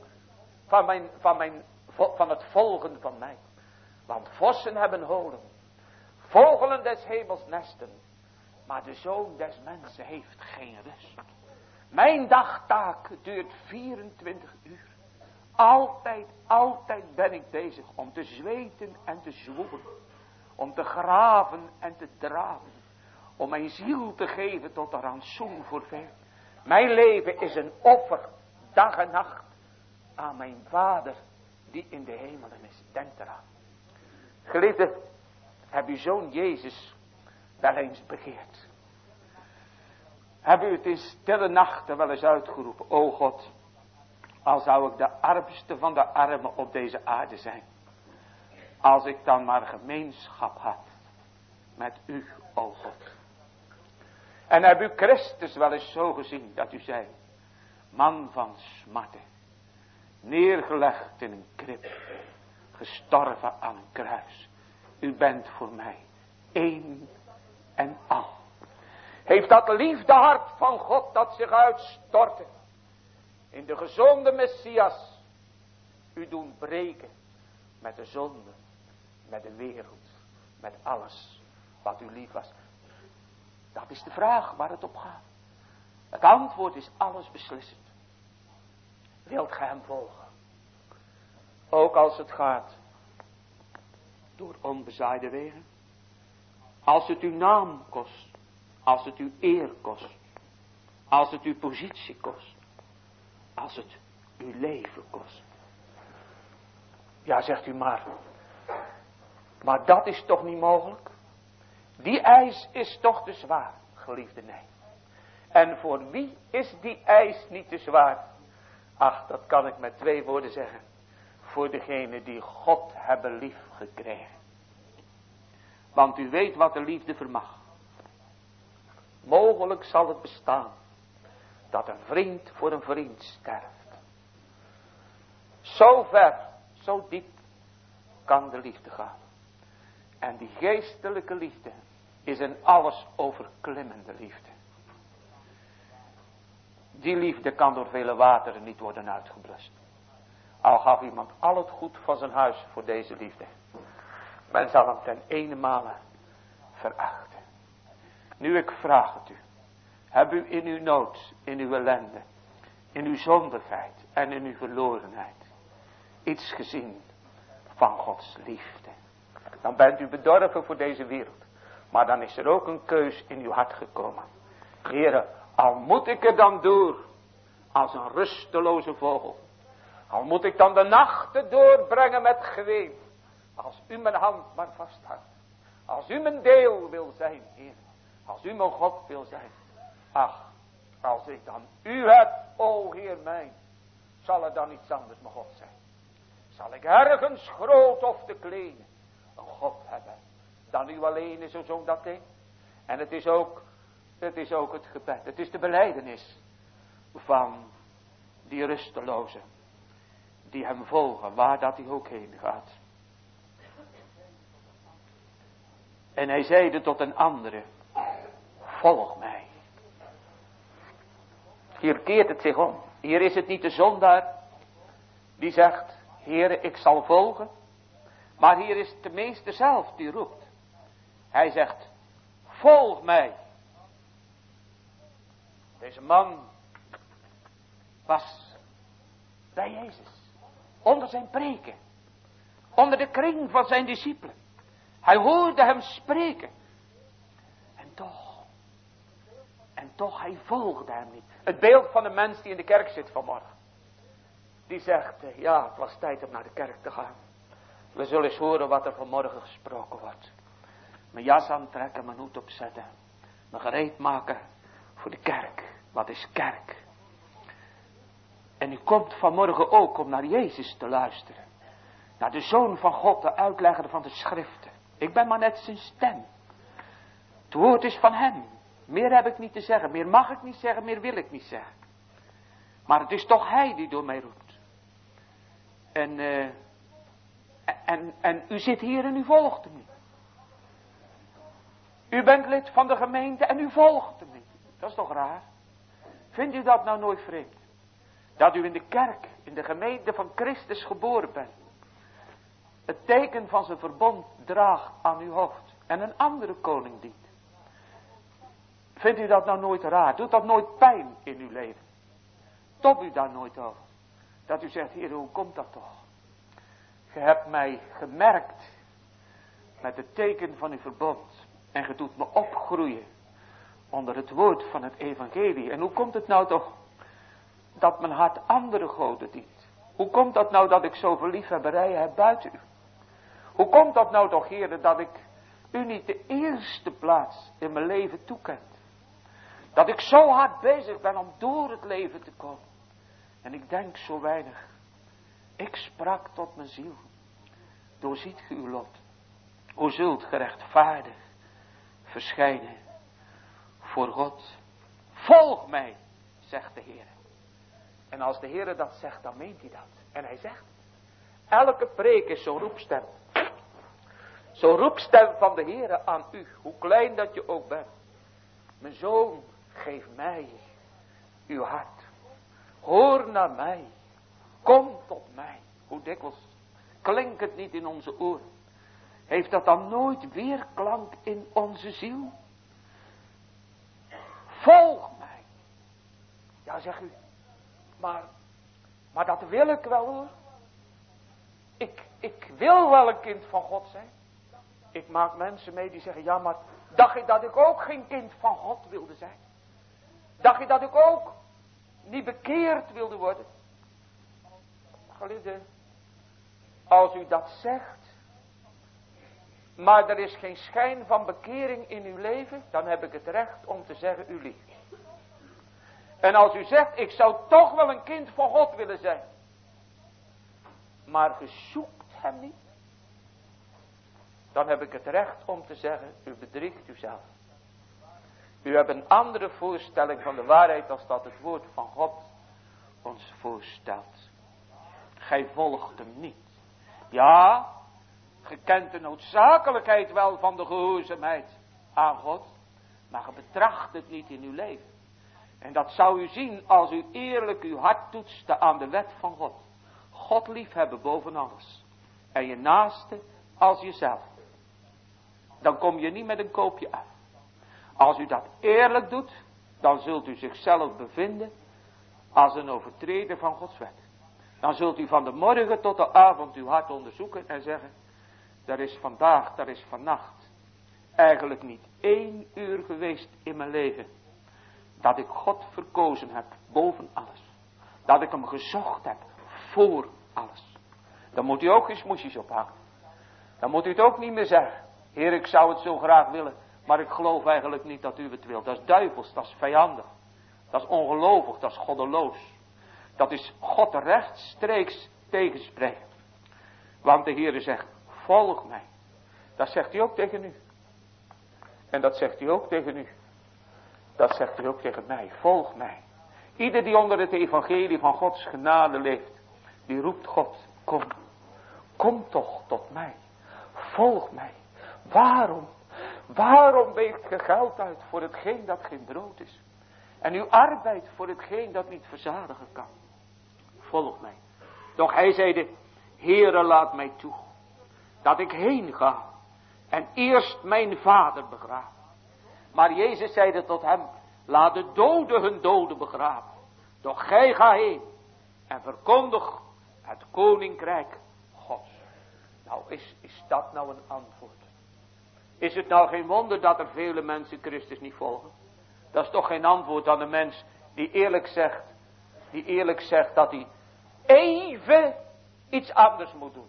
A: Van het volgen van mij. Want vossen hebben holen. Vogelen des hemels nesten. Maar de zoon des mensen heeft geen rust. Mijn dagtaak duurt 24 uur. Altijd ben ik bezig om te zweten en te zwoegen. Om te graven en te draven. Om mijn ziel te geven tot een rantsoen voor veel. Mijn leven is een offer, dag en nacht, aan mijn Vader die in de hemelen is. Denk eraan. Geliefde, heb uw zoon Jezus wel eens begeerd? Heb u het in stille nachten wel eens uitgeroepen? O God, al zou ik de armste van de armen op deze aarde zijn. Als ik dan maar gemeenschap had met u, o God. En heb u Christus wel eens zo gezien dat u zei, man van smarten, neergelegd in een krib, gestorven aan een kruis. U bent voor mij één en al. Heeft dat liefdehart van God dat zich uitstortte in de gezonde Messias u doen breken met de zonde, met de wereld, met alles wat u lief was. Dat is de vraag waar het op gaat. Het antwoord is alles beslissend. Wilt gij hem volgen? Ook als het gaat door onbezaaide wegen. Als het uw naam kost. Als het uw eer kost. Als het uw positie kost. Als het uw leven kost. Ja, zegt u maar. Maar dat is toch niet mogelijk? Die eis is toch te zwaar, geliefde, nee. En voor wie is die eis niet te zwaar? Ach, dat kan ik met 2 woorden zeggen. Voor degenen die God hebben lief gekregen. Want u weet wat de liefde vermag. Mogelijk zal het bestaan dat een vriend voor een vriend sterft. Zo ver, zo diep kan de liefde gaan. En die geestelijke liefde is een alles overklimmende liefde. Die liefde kan door vele wateren niet worden uitgeblust. Al gaf iemand al het goed van zijn huis voor deze liefde. Men zal hem ten eenenmale verachten. Nu ik vraag het u. Heb u in uw nood, in uw ellende, in uw zondigheid en in uw verlorenheid iets gezien van Gods liefde? Dan bent u bedorven voor deze wereld. Maar dan is er ook een keus in uw hart gekomen. Heere, al moet ik er dan door als een rusteloze vogel. Al moet ik dan de nachten doorbrengen met geween. Als u mijn hand maar vasthoudt. Als u mijn deel wil zijn, Heer. Als u mijn God wil zijn. Ach, als ik dan u heb, o Heer mijn. Zal er dan iets anders mijn God zijn. Zal ik ergens groot of te klein een God hebben. Dan u alleen is, zo zong dat ding. En het is ook het gebed. Het is de belijdenis van die rustelozen. Die hem volgen, waar dat hij ook heen gaat. En hij zeide tot een andere. Volg mij. Hier keert het zich om. Hier is het niet de zondaar die zegt, Heere, ik zal volgen. Maar hier is het de meester zelf die roept. Hij zegt, volg mij. Deze man was bij Jezus. Onder zijn preken. Onder de kring van zijn discipelen. Hij hoorde hem spreken. En toch, hij volgde hem niet. Het beeld van de mens die in de kerk zit vanmorgen. Die zegt, ja, het was tijd om naar de kerk te gaan. We zullen eens horen wat er vanmorgen gesproken wordt. Mijn jas aantrekken, mijn hoed opzetten. Me gereed maken voor de kerk. Wat is kerk? En u komt vanmorgen ook om naar Jezus te luisteren. Naar de Zoon van God, de uitlegger van de schriften. Ik ben maar net zijn stem. Het woord is van hem. Meer heb ik niet te zeggen. Meer mag ik niet zeggen. Meer wil ik niet zeggen. Maar het is toch hij die door mij roept. En u zit hier en u volgt hem niet. U bent lid van de gemeente en u volgt hem niet. Dat is toch raar? Vindt u dat nou nooit vreemd? Dat u in de kerk, in de gemeente van Christus geboren bent. Het teken van zijn verbond draagt aan uw hoofd. En een andere koning dient. Vindt u dat nou nooit raar? Doet dat nooit pijn in uw leven? Top u daar nooit over? Dat u zegt, Heer, hoe komt dat toch? Je hebt mij gemerkt met het teken van uw verbond. En je doet me opgroeien onder het woord van het evangelie. En hoe komt het nou toch dat mijn hart andere goden dient? Hoe komt dat nou dat ik zoveel liefhebberijen heb buiten u? Hoe komt dat nou toch, Heer, dat ik u niet de eerste plaats in mijn leven toekent? Dat ik zo hard bezig ben om door het leven te komen. En ik denk zo weinig. Ik sprak tot mijn ziel. Doorziet ge uw lot. Hoe zult gerechtvaardig verschijnen voor God. Volg mij, zegt de Heer. En als de Heer dat zegt, dan meent hij dat. En hij zegt, elke preek is zo'n roepstem. Zo'n roepstem van de Heer aan u, hoe klein dat je ook bent. Mijn zoon, geef mij uw hart. Hoor naar mij. Kom tot mij. Hoe dikwijls klinkt het niet in onze oren? Heeft dat dan nooit weerklank in onze ziel? Volg mij. Ja, zegt u. Maar dat wil ik wel, hoor. Ik wil wel een kind van God zijn. Ik maak mensen mee die zeggen, ja, maar dacht je dat ik ook geen kind van God wilde zijn? Dacht je dat ik ook niet bekeerd wilde worden? Geliefde, als u dat zegt, maar er is geen schijn van bekering in uw leven, dan heb ik het recht om te zeggen, u liegt. En als u zegt, ik zou toch wel een kind van God willen zijn, maar u zoekt hem niet, dan heb ik het recht om te zeggen, u bedriegt uzelf. U hebt een andere voorstelling van de waarheid als dat het woord van God ons voorstelt. Gij volgt hem niet. Ja, ge kent de noodzakelijkheid wel van de gehoorzaamheid aan God, maar ge betracht het niet in uw leven. En dat zou u zien als u eerlijk uw hart toetste aan de wet van God. God liefhebben boven alles. En je naaste als jezelf. Dan kom je niet met een koopje af. Als u dat eerlijk doet, dan zult u zichzelf bevinden als een overtreder van Gods wet. Dan zult u van de morgen tot de avond uw hart onderzoeken en zeggen, er is vandaag, er is vannacht eigenlijk niet 1 uur geweest in mijn leven dat ik God verkozen heb boven alles. Dat ik hem gezocht heb voor alles. Dan moet u ook geen smoesjes ophangen. Dan moet u het ook niet meer zeggen, Heer, ik zou het zo graag willen, maar ik geloof eigenlijk niet dat u het wilt. Dat is duivels, dat is vijandig. Dat is ongelovig, dat is goddeloos. Dat is God rechtstreeks tegenspreken. Want de Heer zegt, volg mij. Dat zegt hij ook tegen u. En dat zegt hij ook tegen u. Dat zegt hij ook tegen mij, volg mij. Ieder die onder het evangelie van Gods genade leeft, die roept God, kom. Kom toch tot mij. Volg mij. Waarom? Waarom weegt ge geld uit voor hetgeen dat geen brood is? En uw arbeid voor hetgeen dat niet verzadigen kan? Volg mij. Doch hij zeide, Heere, laat mij toe, dat ik heen ga en eerst mijn vader begraven. Maar Jezus zeide tot hem, laat de doden hun doden begraven. Doch gij ga heen en verkondig het koninkrijk Gods. Nou, is dat nou een antwoord? Is het nou geen wonder dat er vele mensen Christus niet volgen? Dat is toch geen antwoord aan de mens die eerlijk zegt dat hij even iets anders moet doen.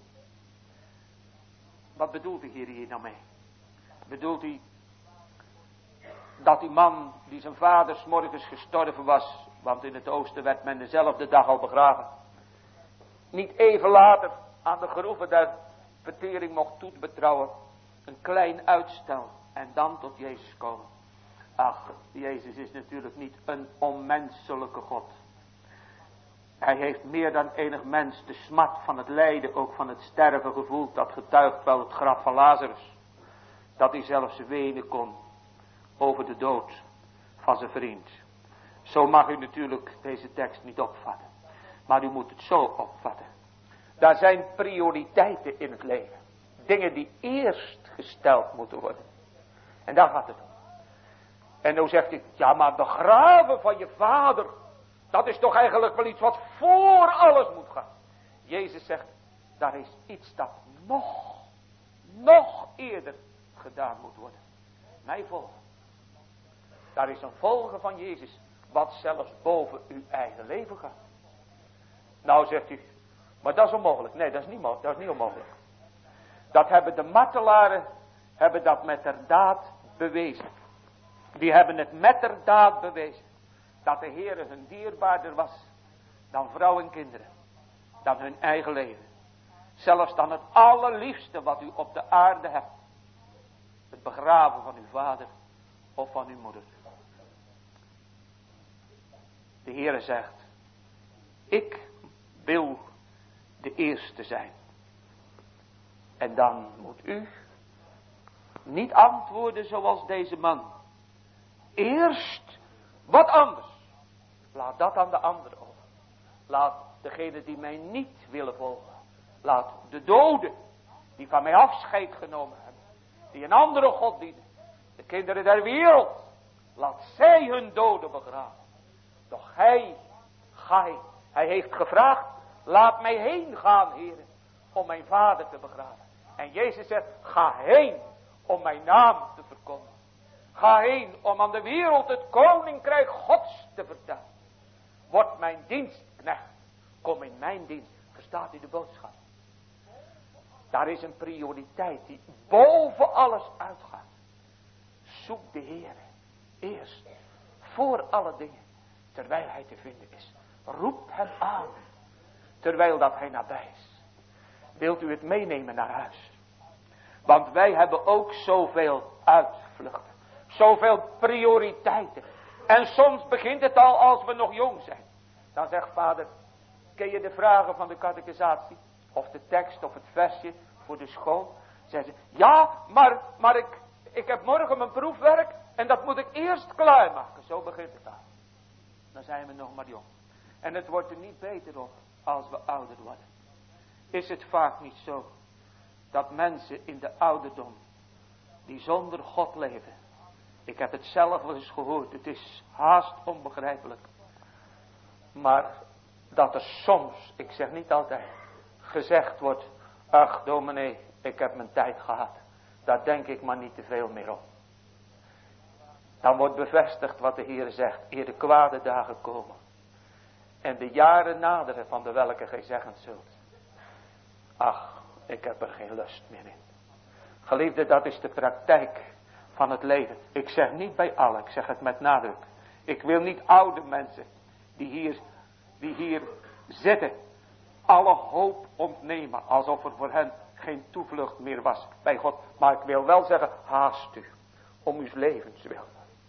A: Wat bedoelt de Heer hier nou mee? Bedoelt hij dat die man die zijn vader 's morgens gestorven was, want in het oosten werd men dezelfde dag al begraven, niet even later aan de groeven der vertering mocht toebetrouwen, een klein uitstel en dan tot Jezus komen? Ach, Jezus is natuurlijk niet een onmenselijke God. Hij heeft meer dan enig mens de smart van het lijden, ook van het sterven gevoeld. Dat getuigt wel het graf van Lazarus. Dat hij zelfs wenen kon over de dood van zijn vriend. Zo mag u natuurlijk deze tekst niet opvatten. Maar u moet het zo opvatten. Daar zijn prioriteiten in het leven. Dingen die eerst gesteld moeten worden. En daar gaat het om. En dan zegt hij, ja maar begraven van je vader, dat is toch eigenlijk wel iets wat voor alles moet gaan. Jezus zegt, daar is iets dat nog eerder gedaan moet worden. Mij volgen. Daar is een volgen van Jezus, wat zelfs boven uw eigen leven gaat. Nou zegt u, maar dat is onmogelijk. Nee, dat is niet onmogelijk. Dat hebben de martelaren, hebben dat met der daad bewezen. Die hebben het met der daad bewezen. Dat de Heere hun dierbaarder was dan vrouw en kinderen. Dan hun eigen leven. Zelfs dan het allerliefste wat u op de aarde hebt. Het begraven van uw vader of van uw moeder. De Heere zegt, ik wil de eerste zijn. En dan moet u niet antwoorden zoals deze man. Eerst wat anders. Laat dat aan de anderen over. Laat degene die mij niet willen volgen. Laat de doden die van mij afscheid genomen hebben. Die een andere God dienen. De kinderen der wereld. Laat zij hun doden begraven. Doch hij heeft gevraagd. Laat mij heen gaan, heren. Om mijn vader te begraven. En Jezus zegt, ga heen om mijn naam te verkondigen. Ga heen om aan de wereld het koninkrijk Gods te vertellen. Word mijn dienstknecht. Kom in mijn dienst. Verstaat u de boodschap? Daar is een prioriteit die boven alles uitgaat. Zoek de Heer eerst. Voor alle dingen. Terwijl hij te vinden is. Roep hem aan. Terwijl dat hij nabij is. Wilt u het meenemen naar huis? Want wij hebben ook zoveel uitvluchten. Zoveel prioriteiten. En soms begint het al als we nog jong zijn. Dan zegt vader, ken je de vragen van de catechisatie? Of de tekst of het versje voor de school? Zeggen ze, ja, maar ik heb morgen mijn proefwerk en dat moet ik eerst klaarmaken. Zo begint het al. Dan zijn we nog maar jong. En het wordt er niet beter op als we ouder worden. Is het vaak niet zo dat mensen in de ouderdom die zonder God leven. Ik heb het zelf wel eens gehoord. Het is haast onbegrijpelijk. Maar dat er soms, ik zeg niet altijd, gezegd wordt. Ach dominee, ik heb mijn tijd gehad. Daar denk ik maar niet te veel meer om. Dan wordt bevestigd wat de Heer zegt. Eer de kwade dagen komen. En de jaren naderen van de welke gij zeggen zult. Ach, ik heb er geen lust meer in. Geliefde, dat is de praktijk van het leven. Ik zeg niet bij allen, ik zeg het met nadruk. Ik wil niet oude mensen die hier zitten, alle hoop ontnemen. Alsof er voor hen geen toevlucht meer was bij God. Maar ik wil wel zeggen, haast u. Om uw levenswil.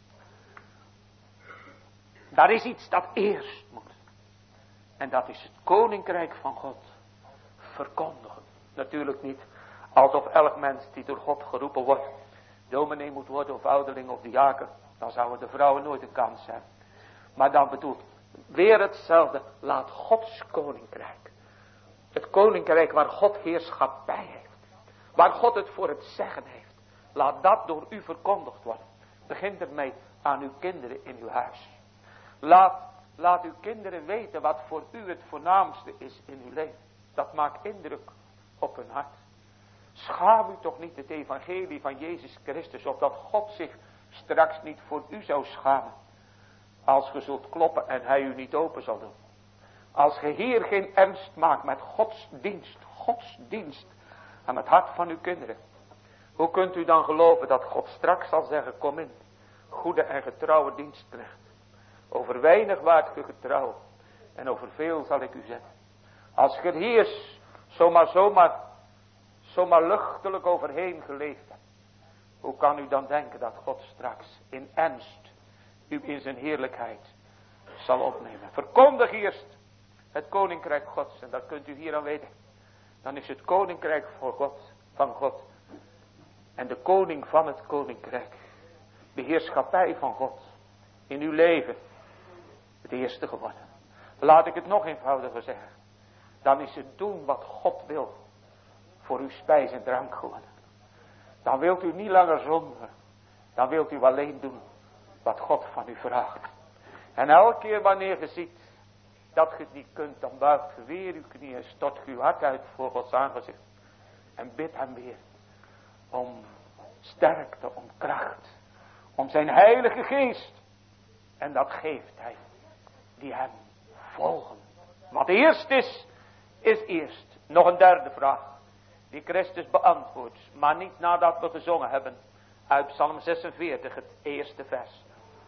A: Daar is iets dat eerst moet. En dat is het koninkrijk van God verkondigen. Natuurlijk niet alsof elk mens die door God geroepen wordt dominee moet worden of ouderling of diaken. Dan zouden de vrouwen nooit een kans hebben. Maar dan bedoelt weer hetzelfde. Laat Gods koninkrijk. Het koninkrijk waar God heerschappij heeft. Waar God het voor het zeggen heeft. Laat dat door u verkondigd worden. Begin ermee aan uw kinderen in uw huis. Laat uw kinderen weten wat voor u het voornaamste is in uw leven. Dat maakt indruk op hun hart. Schaam u toch niet het evangelie van Jezus Christus, opdat God zich straks niet voor u zou schamen. Als ge zult kloppen en hij u niet open zal doen. Als ge hier geen ernst maakt met Gods dienst aan het hart van uw kinderen. Hoe kunt u dan geloven dat God straks zal zeggen, kom in, goede en getrouwe dienstknecht. Over weinig waart ge getrouw en over veel zal ik u zetten. Als ge hier zomaar luchtelijk overheen geleefd hebt. Hoe kan u dan denken dat God straks in ernst u in zijn heerlijkheid zal opnemen. Verkondig eerst het koninkrijk Gods. En dat kunt u hier aan weten. Dan is het koninkrijk van God. En de koning van het koninkrijk. De heerschappij van God. In uw leven. Het eerste geworden. Laat ik het nog eenvoudiger zeggen. Dan is het doen wat God wil. Voor uw spijs en drank geworden. Dan wilt u niet langer zondigen. Dan wilt u alleen doen wat God van u vraagt. En elke keer wanneer je ziet dat je het niet kunt, dan buigt je weer uw knieën en stort uw hart uit voor Gods aangezicht. En bid hem weer om sterkte, om kracht, om zijn heilige geest. En dat geeft hij die hem volgen. Wat eerst is eerst. Nog een derde vraag die Christus beantwoordt, maar niet nadat we gezongen hebben uit Psalm 46, het eerste vers.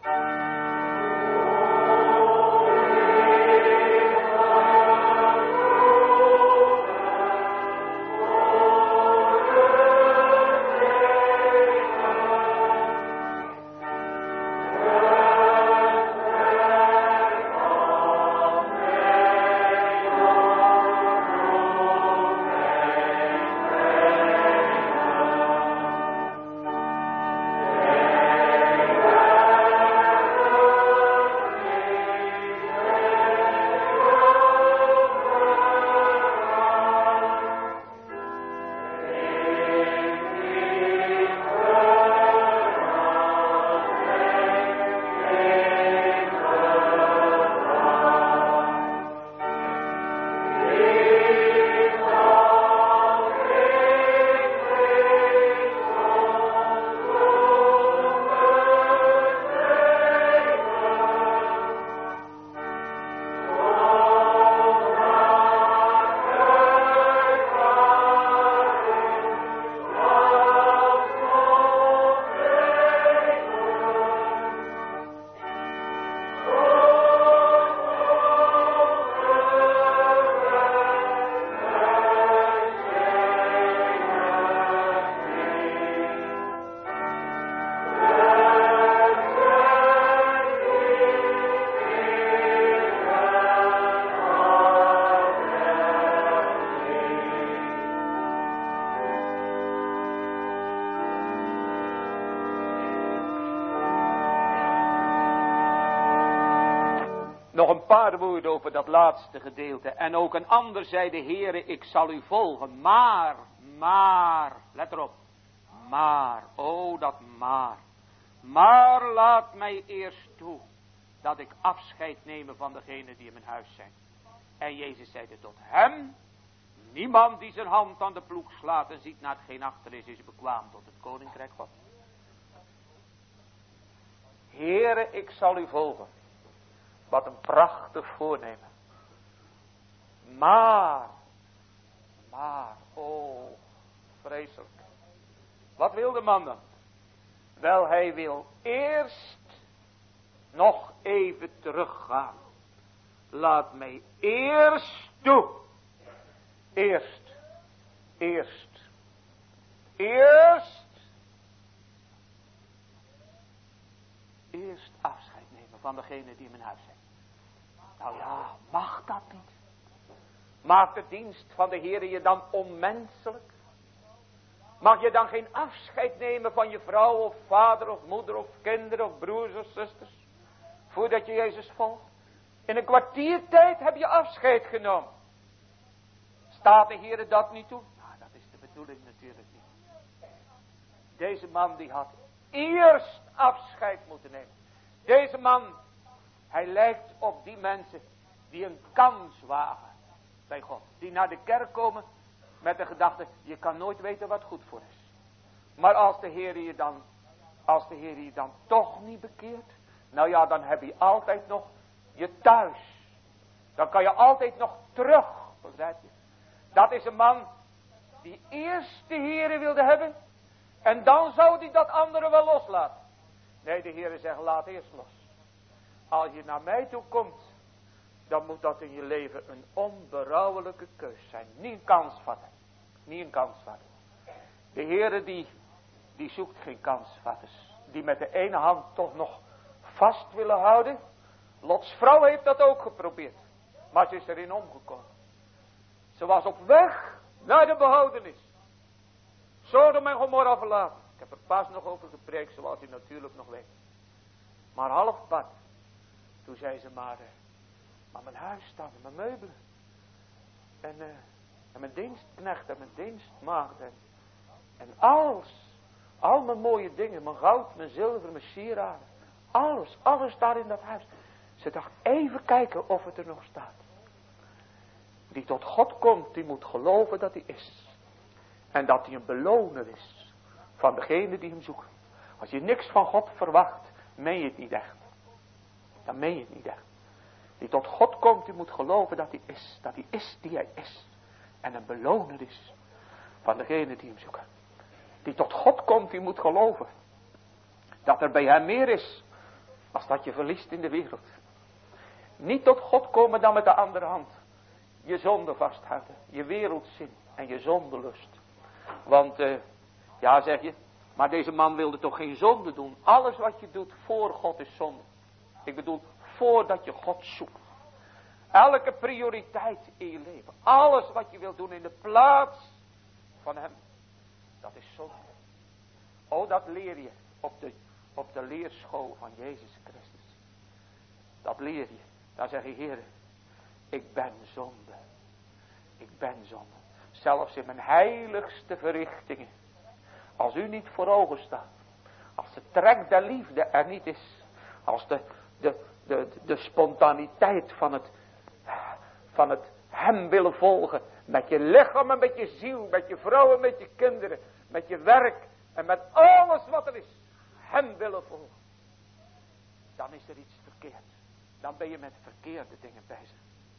A: Nog een paar woorden over dat laatste gedeelte. En ook een ander zei de Heere, ik zal u volgen. Maar, let erop. Maar, oh dat maar. Maar laat mij eerst toe dat ik afscheid neem van degenen die in mijn huis zijn. En Jezus zeide tot hem, niemand die zijn hand aan de ploeg slaat en ziet naar hetgeen achter is bekwaam tot het koninkrijk God. Heere, ik zal u volgen. Wat een prachtig voornemen. Maar, oh, vreselijk. Wat wil de man dan? Wel, hij wil eerst nog even teruggaan. Laat mij eerst toe. Eerst afscheid nemen van degenen die in mijn huis zijn. Nou ja, mag dat niet? Maakt de dienst van de Heer je dan onmenselijk? Mag je dan geen afscheid nemen van je vrouw of vader of moeder of kinderen of broers of zusters? Voordat je Jezus volgt? In een kwartiertijd heb je afscheid genomen. Staat de Heer dat niet toe? Nou, dat is de bedoeling natuurlijk niet. Deze man die had eerst afscheid moeten nemen. Deze man, hij lijkt op die mensen die een kans wagen bij God. Die naar de kerk komen met de gedachte, je kan nooit weten wat goed voor is. Maar als de Heer je dan toch niet bekeert, nou ja, dan heb je altijd nog je thuis. Dan kan je altijd nog terug, begrijp je? Dat is een man die eerst de Heer wilde hebben en dan zou hij dat andere wel loslaten. Nee, de Heer zegt, laat eerst los. Als je naar mij toe komt, dan moet dat in je leven een onberouwelijke keus zijn. Niet een kans vatten. Niet een kans vatten. De Heer die zoekt geen kansvatters. Die met de ene hand toch nog vast willen houden. Lots vrouw heeft dat ook geprobeerd. Maar ze is erin omgekomen. Ze was op weg naar de behoudenis. Sodom en Gomorra verlaten. Ik heb er pas nog over gepreekt, zoals u natuurlijk nog weet. Maar half pad. Toen zei ze maar, Maar mijn huis staat en mijn meubelen. En mijn dienstknecht en mijn dienstmaagd. En alles. Al mijn mooie dingen. Mijn goud, mijn zilver, mijn sieraden. Alles staat in dat huis. Ze dacht even kijken of het er nog staat. Die tot God komt, die moet geloven dat hij is. En dat hij een beloner is. Van degene die hem zoeken. Als je niks van God verwacht, meen je het niet echt. Dan meen je het niet echt. Die tot God komt, die moet geloven dat hij is. Dat hij is die hij is. En een beloner is. Van degene die hem zoeken. Die tot God komt, die moet geloven. Dat er bij hem meer is. Als dat je verliest in de wereld. Niet tot God komen dan met de andere hand. Je zonde vasthouden. Je wereldzin. En je zondelust. Want, ja zeg je. Maar deze man wilde toch geen zonde doen. Alles wat je doet voor God is zonde. Ik bedoel, voordat je God zoekt. Elke prioriteit in je leven. Alles wat je wilt doen in de plaats van hem. Dat is zonde. Oh, dat leer je op de leerschool van Jezus Christus. Dat leer je. Dan zeg je, Heer, ik ben zonde. Ik ben zonde. Zelfs in mijn heiligste verrichtingen. Als u niet voor ogen staat. Als de trek der liefde er niet is. Als de spontaniteit van het hem willen volgen. Met je lichaam en met je ziel. Met je vrouwen, met je kinderen. Met je werk. En met alles wat er is. Hem willen volgen. Dan is er iets verkeerd. Dan ben je met verkeerde dingen bezig.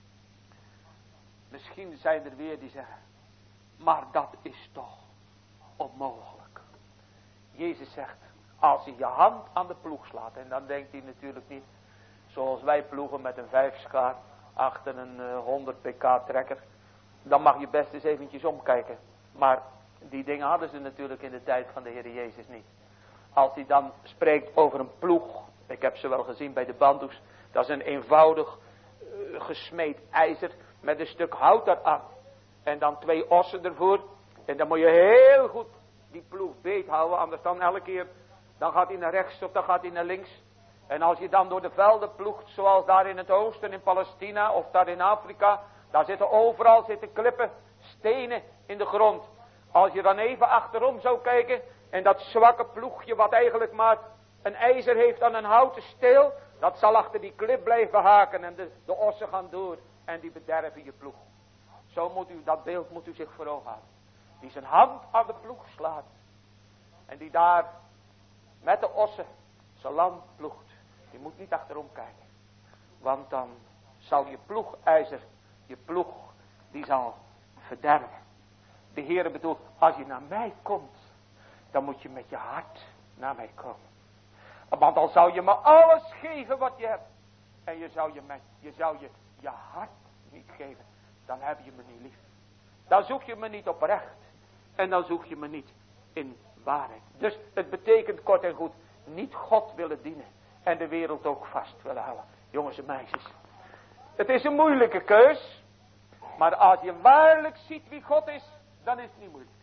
A: Misschien zijn er weer die zeggen. Maar dat is toch onmogelijk. Jezus zegt. Als je je hand aan de ploeg slaat. En dan denkt hij natuurlijk niet. Zoals wij ploegen met een 5-schaar. Achter een 100 pk trekker. Dan mag je best eens eventjes omkijken. Maar die dingen hadden ze natuurlijk in de tijd van de Heer Jezus niet. Als hij dan spreekt over een ploeg. Ik heb ze wel gezien bij de bandoes. Dat is een eenvoudig gesmeed ijzer. Met een stuk hout eraan. En dan 2 ossen ervoor. En dan moet je heel goed die ploeg beet houden. Anders dan elke keer. Dan gaat hij naar rechts of dan gaat hij naar links. En als je dan door de velden ploegt. Zoals daar in het oosten in Palestina. Of daar in Afrika. Daar zitten overal klippen. Stenen in de grond. Als je dan even achterom zou kijken. En dat zwakke ploegje wat eigenlijk maar een ijzer heeft aan een houten steel. Dat zal achter die klip blijven haken. En de ossen gaan door. En die bederven je ploeg. Zo moet u, dat beeld moet u zich voor ogen houden. Die zijn hand aan de ploeg slaat. En die daar met de ossen zijn land ploegt. Die moet niet achterom kijken. Want dan zal je ploegijzer, je ploeg, die zal verderven. De Heere bedoelt, als je naar mij komt, dan moet je met je hart naar mij komen. Want dan zou je me alles geven wat je hebt. En je zou je hart niet geven. Dan heb je me niet lief. Dan zoek je me niet oprecht. En dan zoek je me niet in waarheid. Dus het betekent kort en goed. Niet God willen dienen. En de wereld ook vast willen houden. Jongens en meisjes. Het is een moeilijke keus. Maar als je waarlijk ziet wie God is. Dan is het niet moeilijk.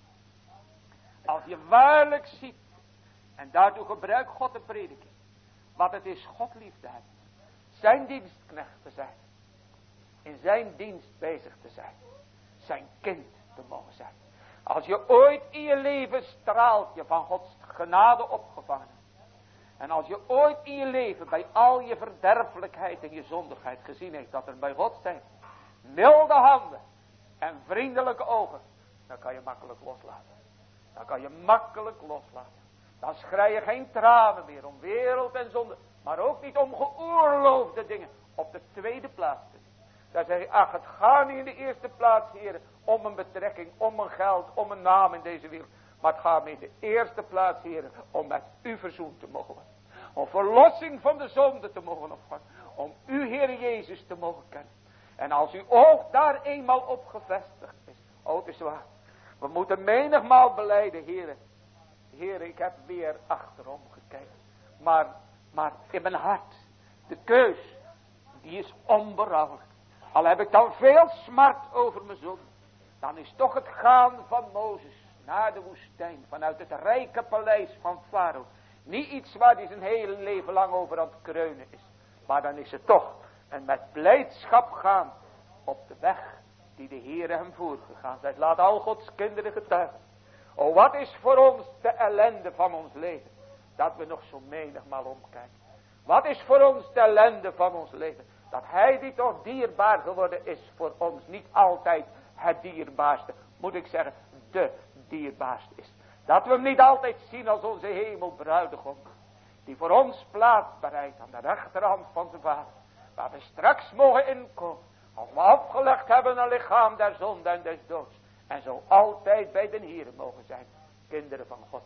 A: Als je waarlijk ziet. En daartoe gebruikt God de prediking. Wat het is God lief te hebben. Zijn dienstknecht te zijn. In zijn dienst bezig te zijn. Zijn kind te mogen zijn. Als je ooit in je leven straalt je van Gods genade opgevangen. En als je ooit in je leven bij al je verderfelijkheid en je zondigheid gezien heeft dat er bij God zijn. Milde handen en vriendelijke ogen. Dan kan je makkelijk loslaten. Dan kan je makkelijk loslaten. Dan schrei je geen tranen meer om wereld en zonde. Maar ook niet om geoorloofde dingen. Op de tweede plaats. Dan zeg je, ach, het gaat niet in de eerste plaats, Heer, om een betrekking, om een geld, om een naam in deze wereld. Maar het gaat me in de eerste plaats, Heer, om met u verzoend te mogen worden. Om verlossing van de zonde te mogen opvangen. Om u, Heer Jezus, te mogen kennen. En als uw oog daar eenmaal op gevestigd is. Oh, het is waar. We moeten menigmaal belijden, Heer. Heer, ik heb weer achterom gekeken. Maar in mijn hart, de keus, die is onberouwelijk. Al heb ik dan veel smart over mijn zonde. Dan is toch het gaan van Mozes naar de woestijn. Vanuit het rijke paleis van Farao. Niet iets waar hij zijn hele leven lang over aan het kreunen is. Maar dan is het toch En met blijdschap gaan op de weg die de Heere hem voorgegaan zijt. Laat al Gods kinderen getuigen. O, wat is voor ons de ellende van ons leven. Dat we nog zo menigmaal omkijken. Wat is voor ons de ellende van ons leven. Dat hij die toch dierbaar geworden is voor ons. Niet altijd het dierbaarste. Moet ik zeggen, de dierbaarste is. Dat we hem niet altijd zien als onze hemelbruidegom. Die voor ons plaats bereidt aan de rechterhand van zijn vader. Waar we straks mogen inkomen. Als we afgelegd hebben een lichaam der zonde en des doods. En zo altijd bij de Heere mogen zijn. Kinderen van God.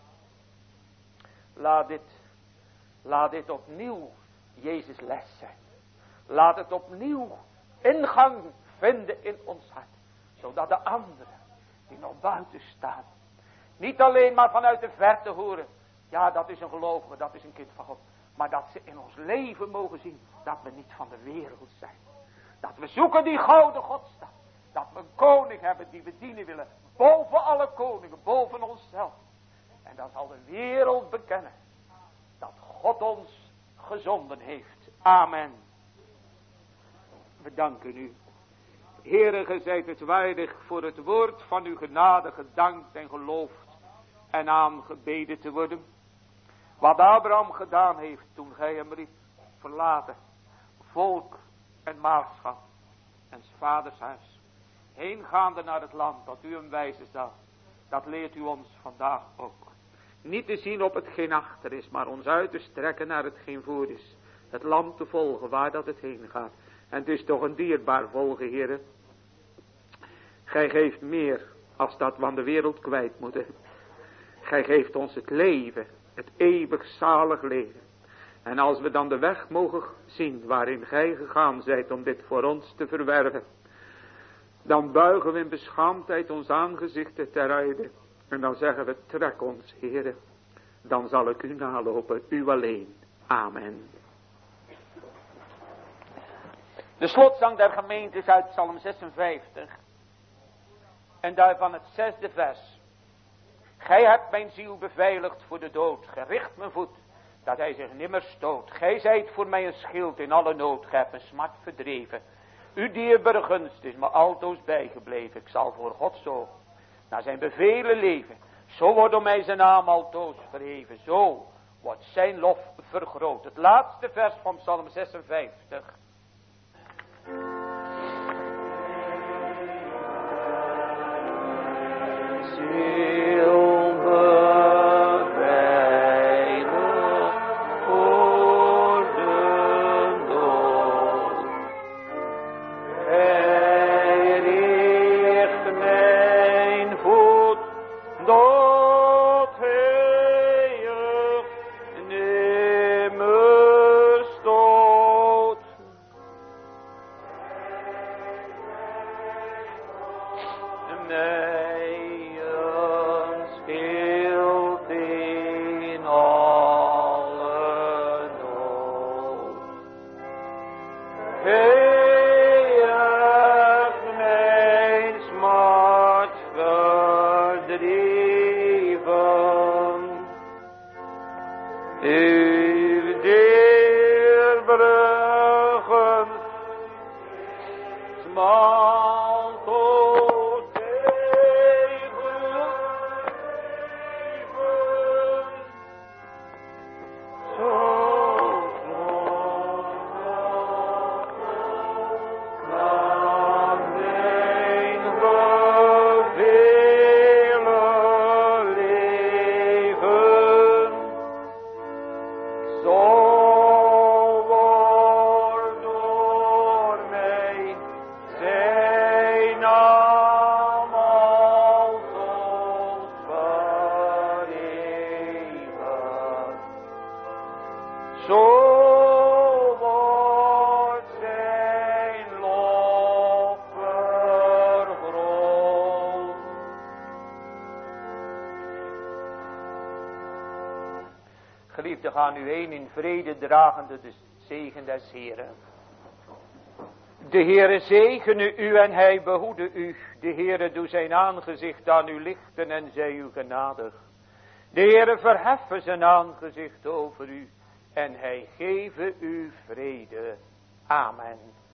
A: Laat dit opnieuw Jezus les zijn. Laat het opnieuw ingang vinden in ons hart. Zodat de anderen die nog buiten staan. Niet alleen maar vanuit de verte horen. Ja, dat is een gelovige, dat is een kind van God. Maar dat ze in ons leven mogen zien dat we niet van de wereld zijn. Dat we zoeken die gouden Godstad. Dat we een koning hebben die we dienen willen. Boven alle koningen, boven onszelf. En dan zal de wereld bekennen dat God ons gezonden heeft. Amen. We danken u. Heere, gij zijt het waardig voor het woord van uw genade gedankt en geloofd en aangebeden te worden. Wat Abraham gedaan heeft toen gij hem riep, verlaten, volk en maatschap en 's vaders huis. Heengaande naar het land dat u hem wijzen zal. Dat leert u ons vandaag ook. Niet te zien op hetgeen achter is, maar ons uit te strekken naar hetgeen voor is. Het land te volgen waar dat het heen gaat. En het is toch een dierbaar volgen, Heere. Gij geeft meer als dat we aan de wereld kwijt moeten. Gij geeft ons het leven, het eeuwig zalig leven. En als we dan de weg mogen zien waarin gij gegaan zijt om dit voor ons te verwerven. Dan buigen we in beschaamdheid ons aangezicht ter aarde. En dan zeggen we, trek ons, Heere. Dan zal ik u nalopen, u alleen. Amen. De slotzang der gemeente is uit Psalm 56. En daarvan het 6e vers. Gij hebt mijn ziel beveiligd voor de dood. Gericht mijn voet, dat hij zich nimmer stoot. Gij zijt voor mij een schild in alle nood. Gij hebt mijn smart verdreven. Uw dierbare gunst is me altoos bijgebleven. Ik zal voor God zo naar zijn bevelen leven. Zo wordt om mij zijn naam altoos verheven. Zo wordt zijn lof vergroot. Het laatste vers van Psalm 56. Geliefde, gaan u heen in vrede dragende de zegen des Heeren. De Heere zegene u en hij behoede u. De Heere doe zijn aangezicht aan u lichten en zij u genadig. De Heere verheffen zijn aangezicht over u en hij geve u vrede.
C: Amen.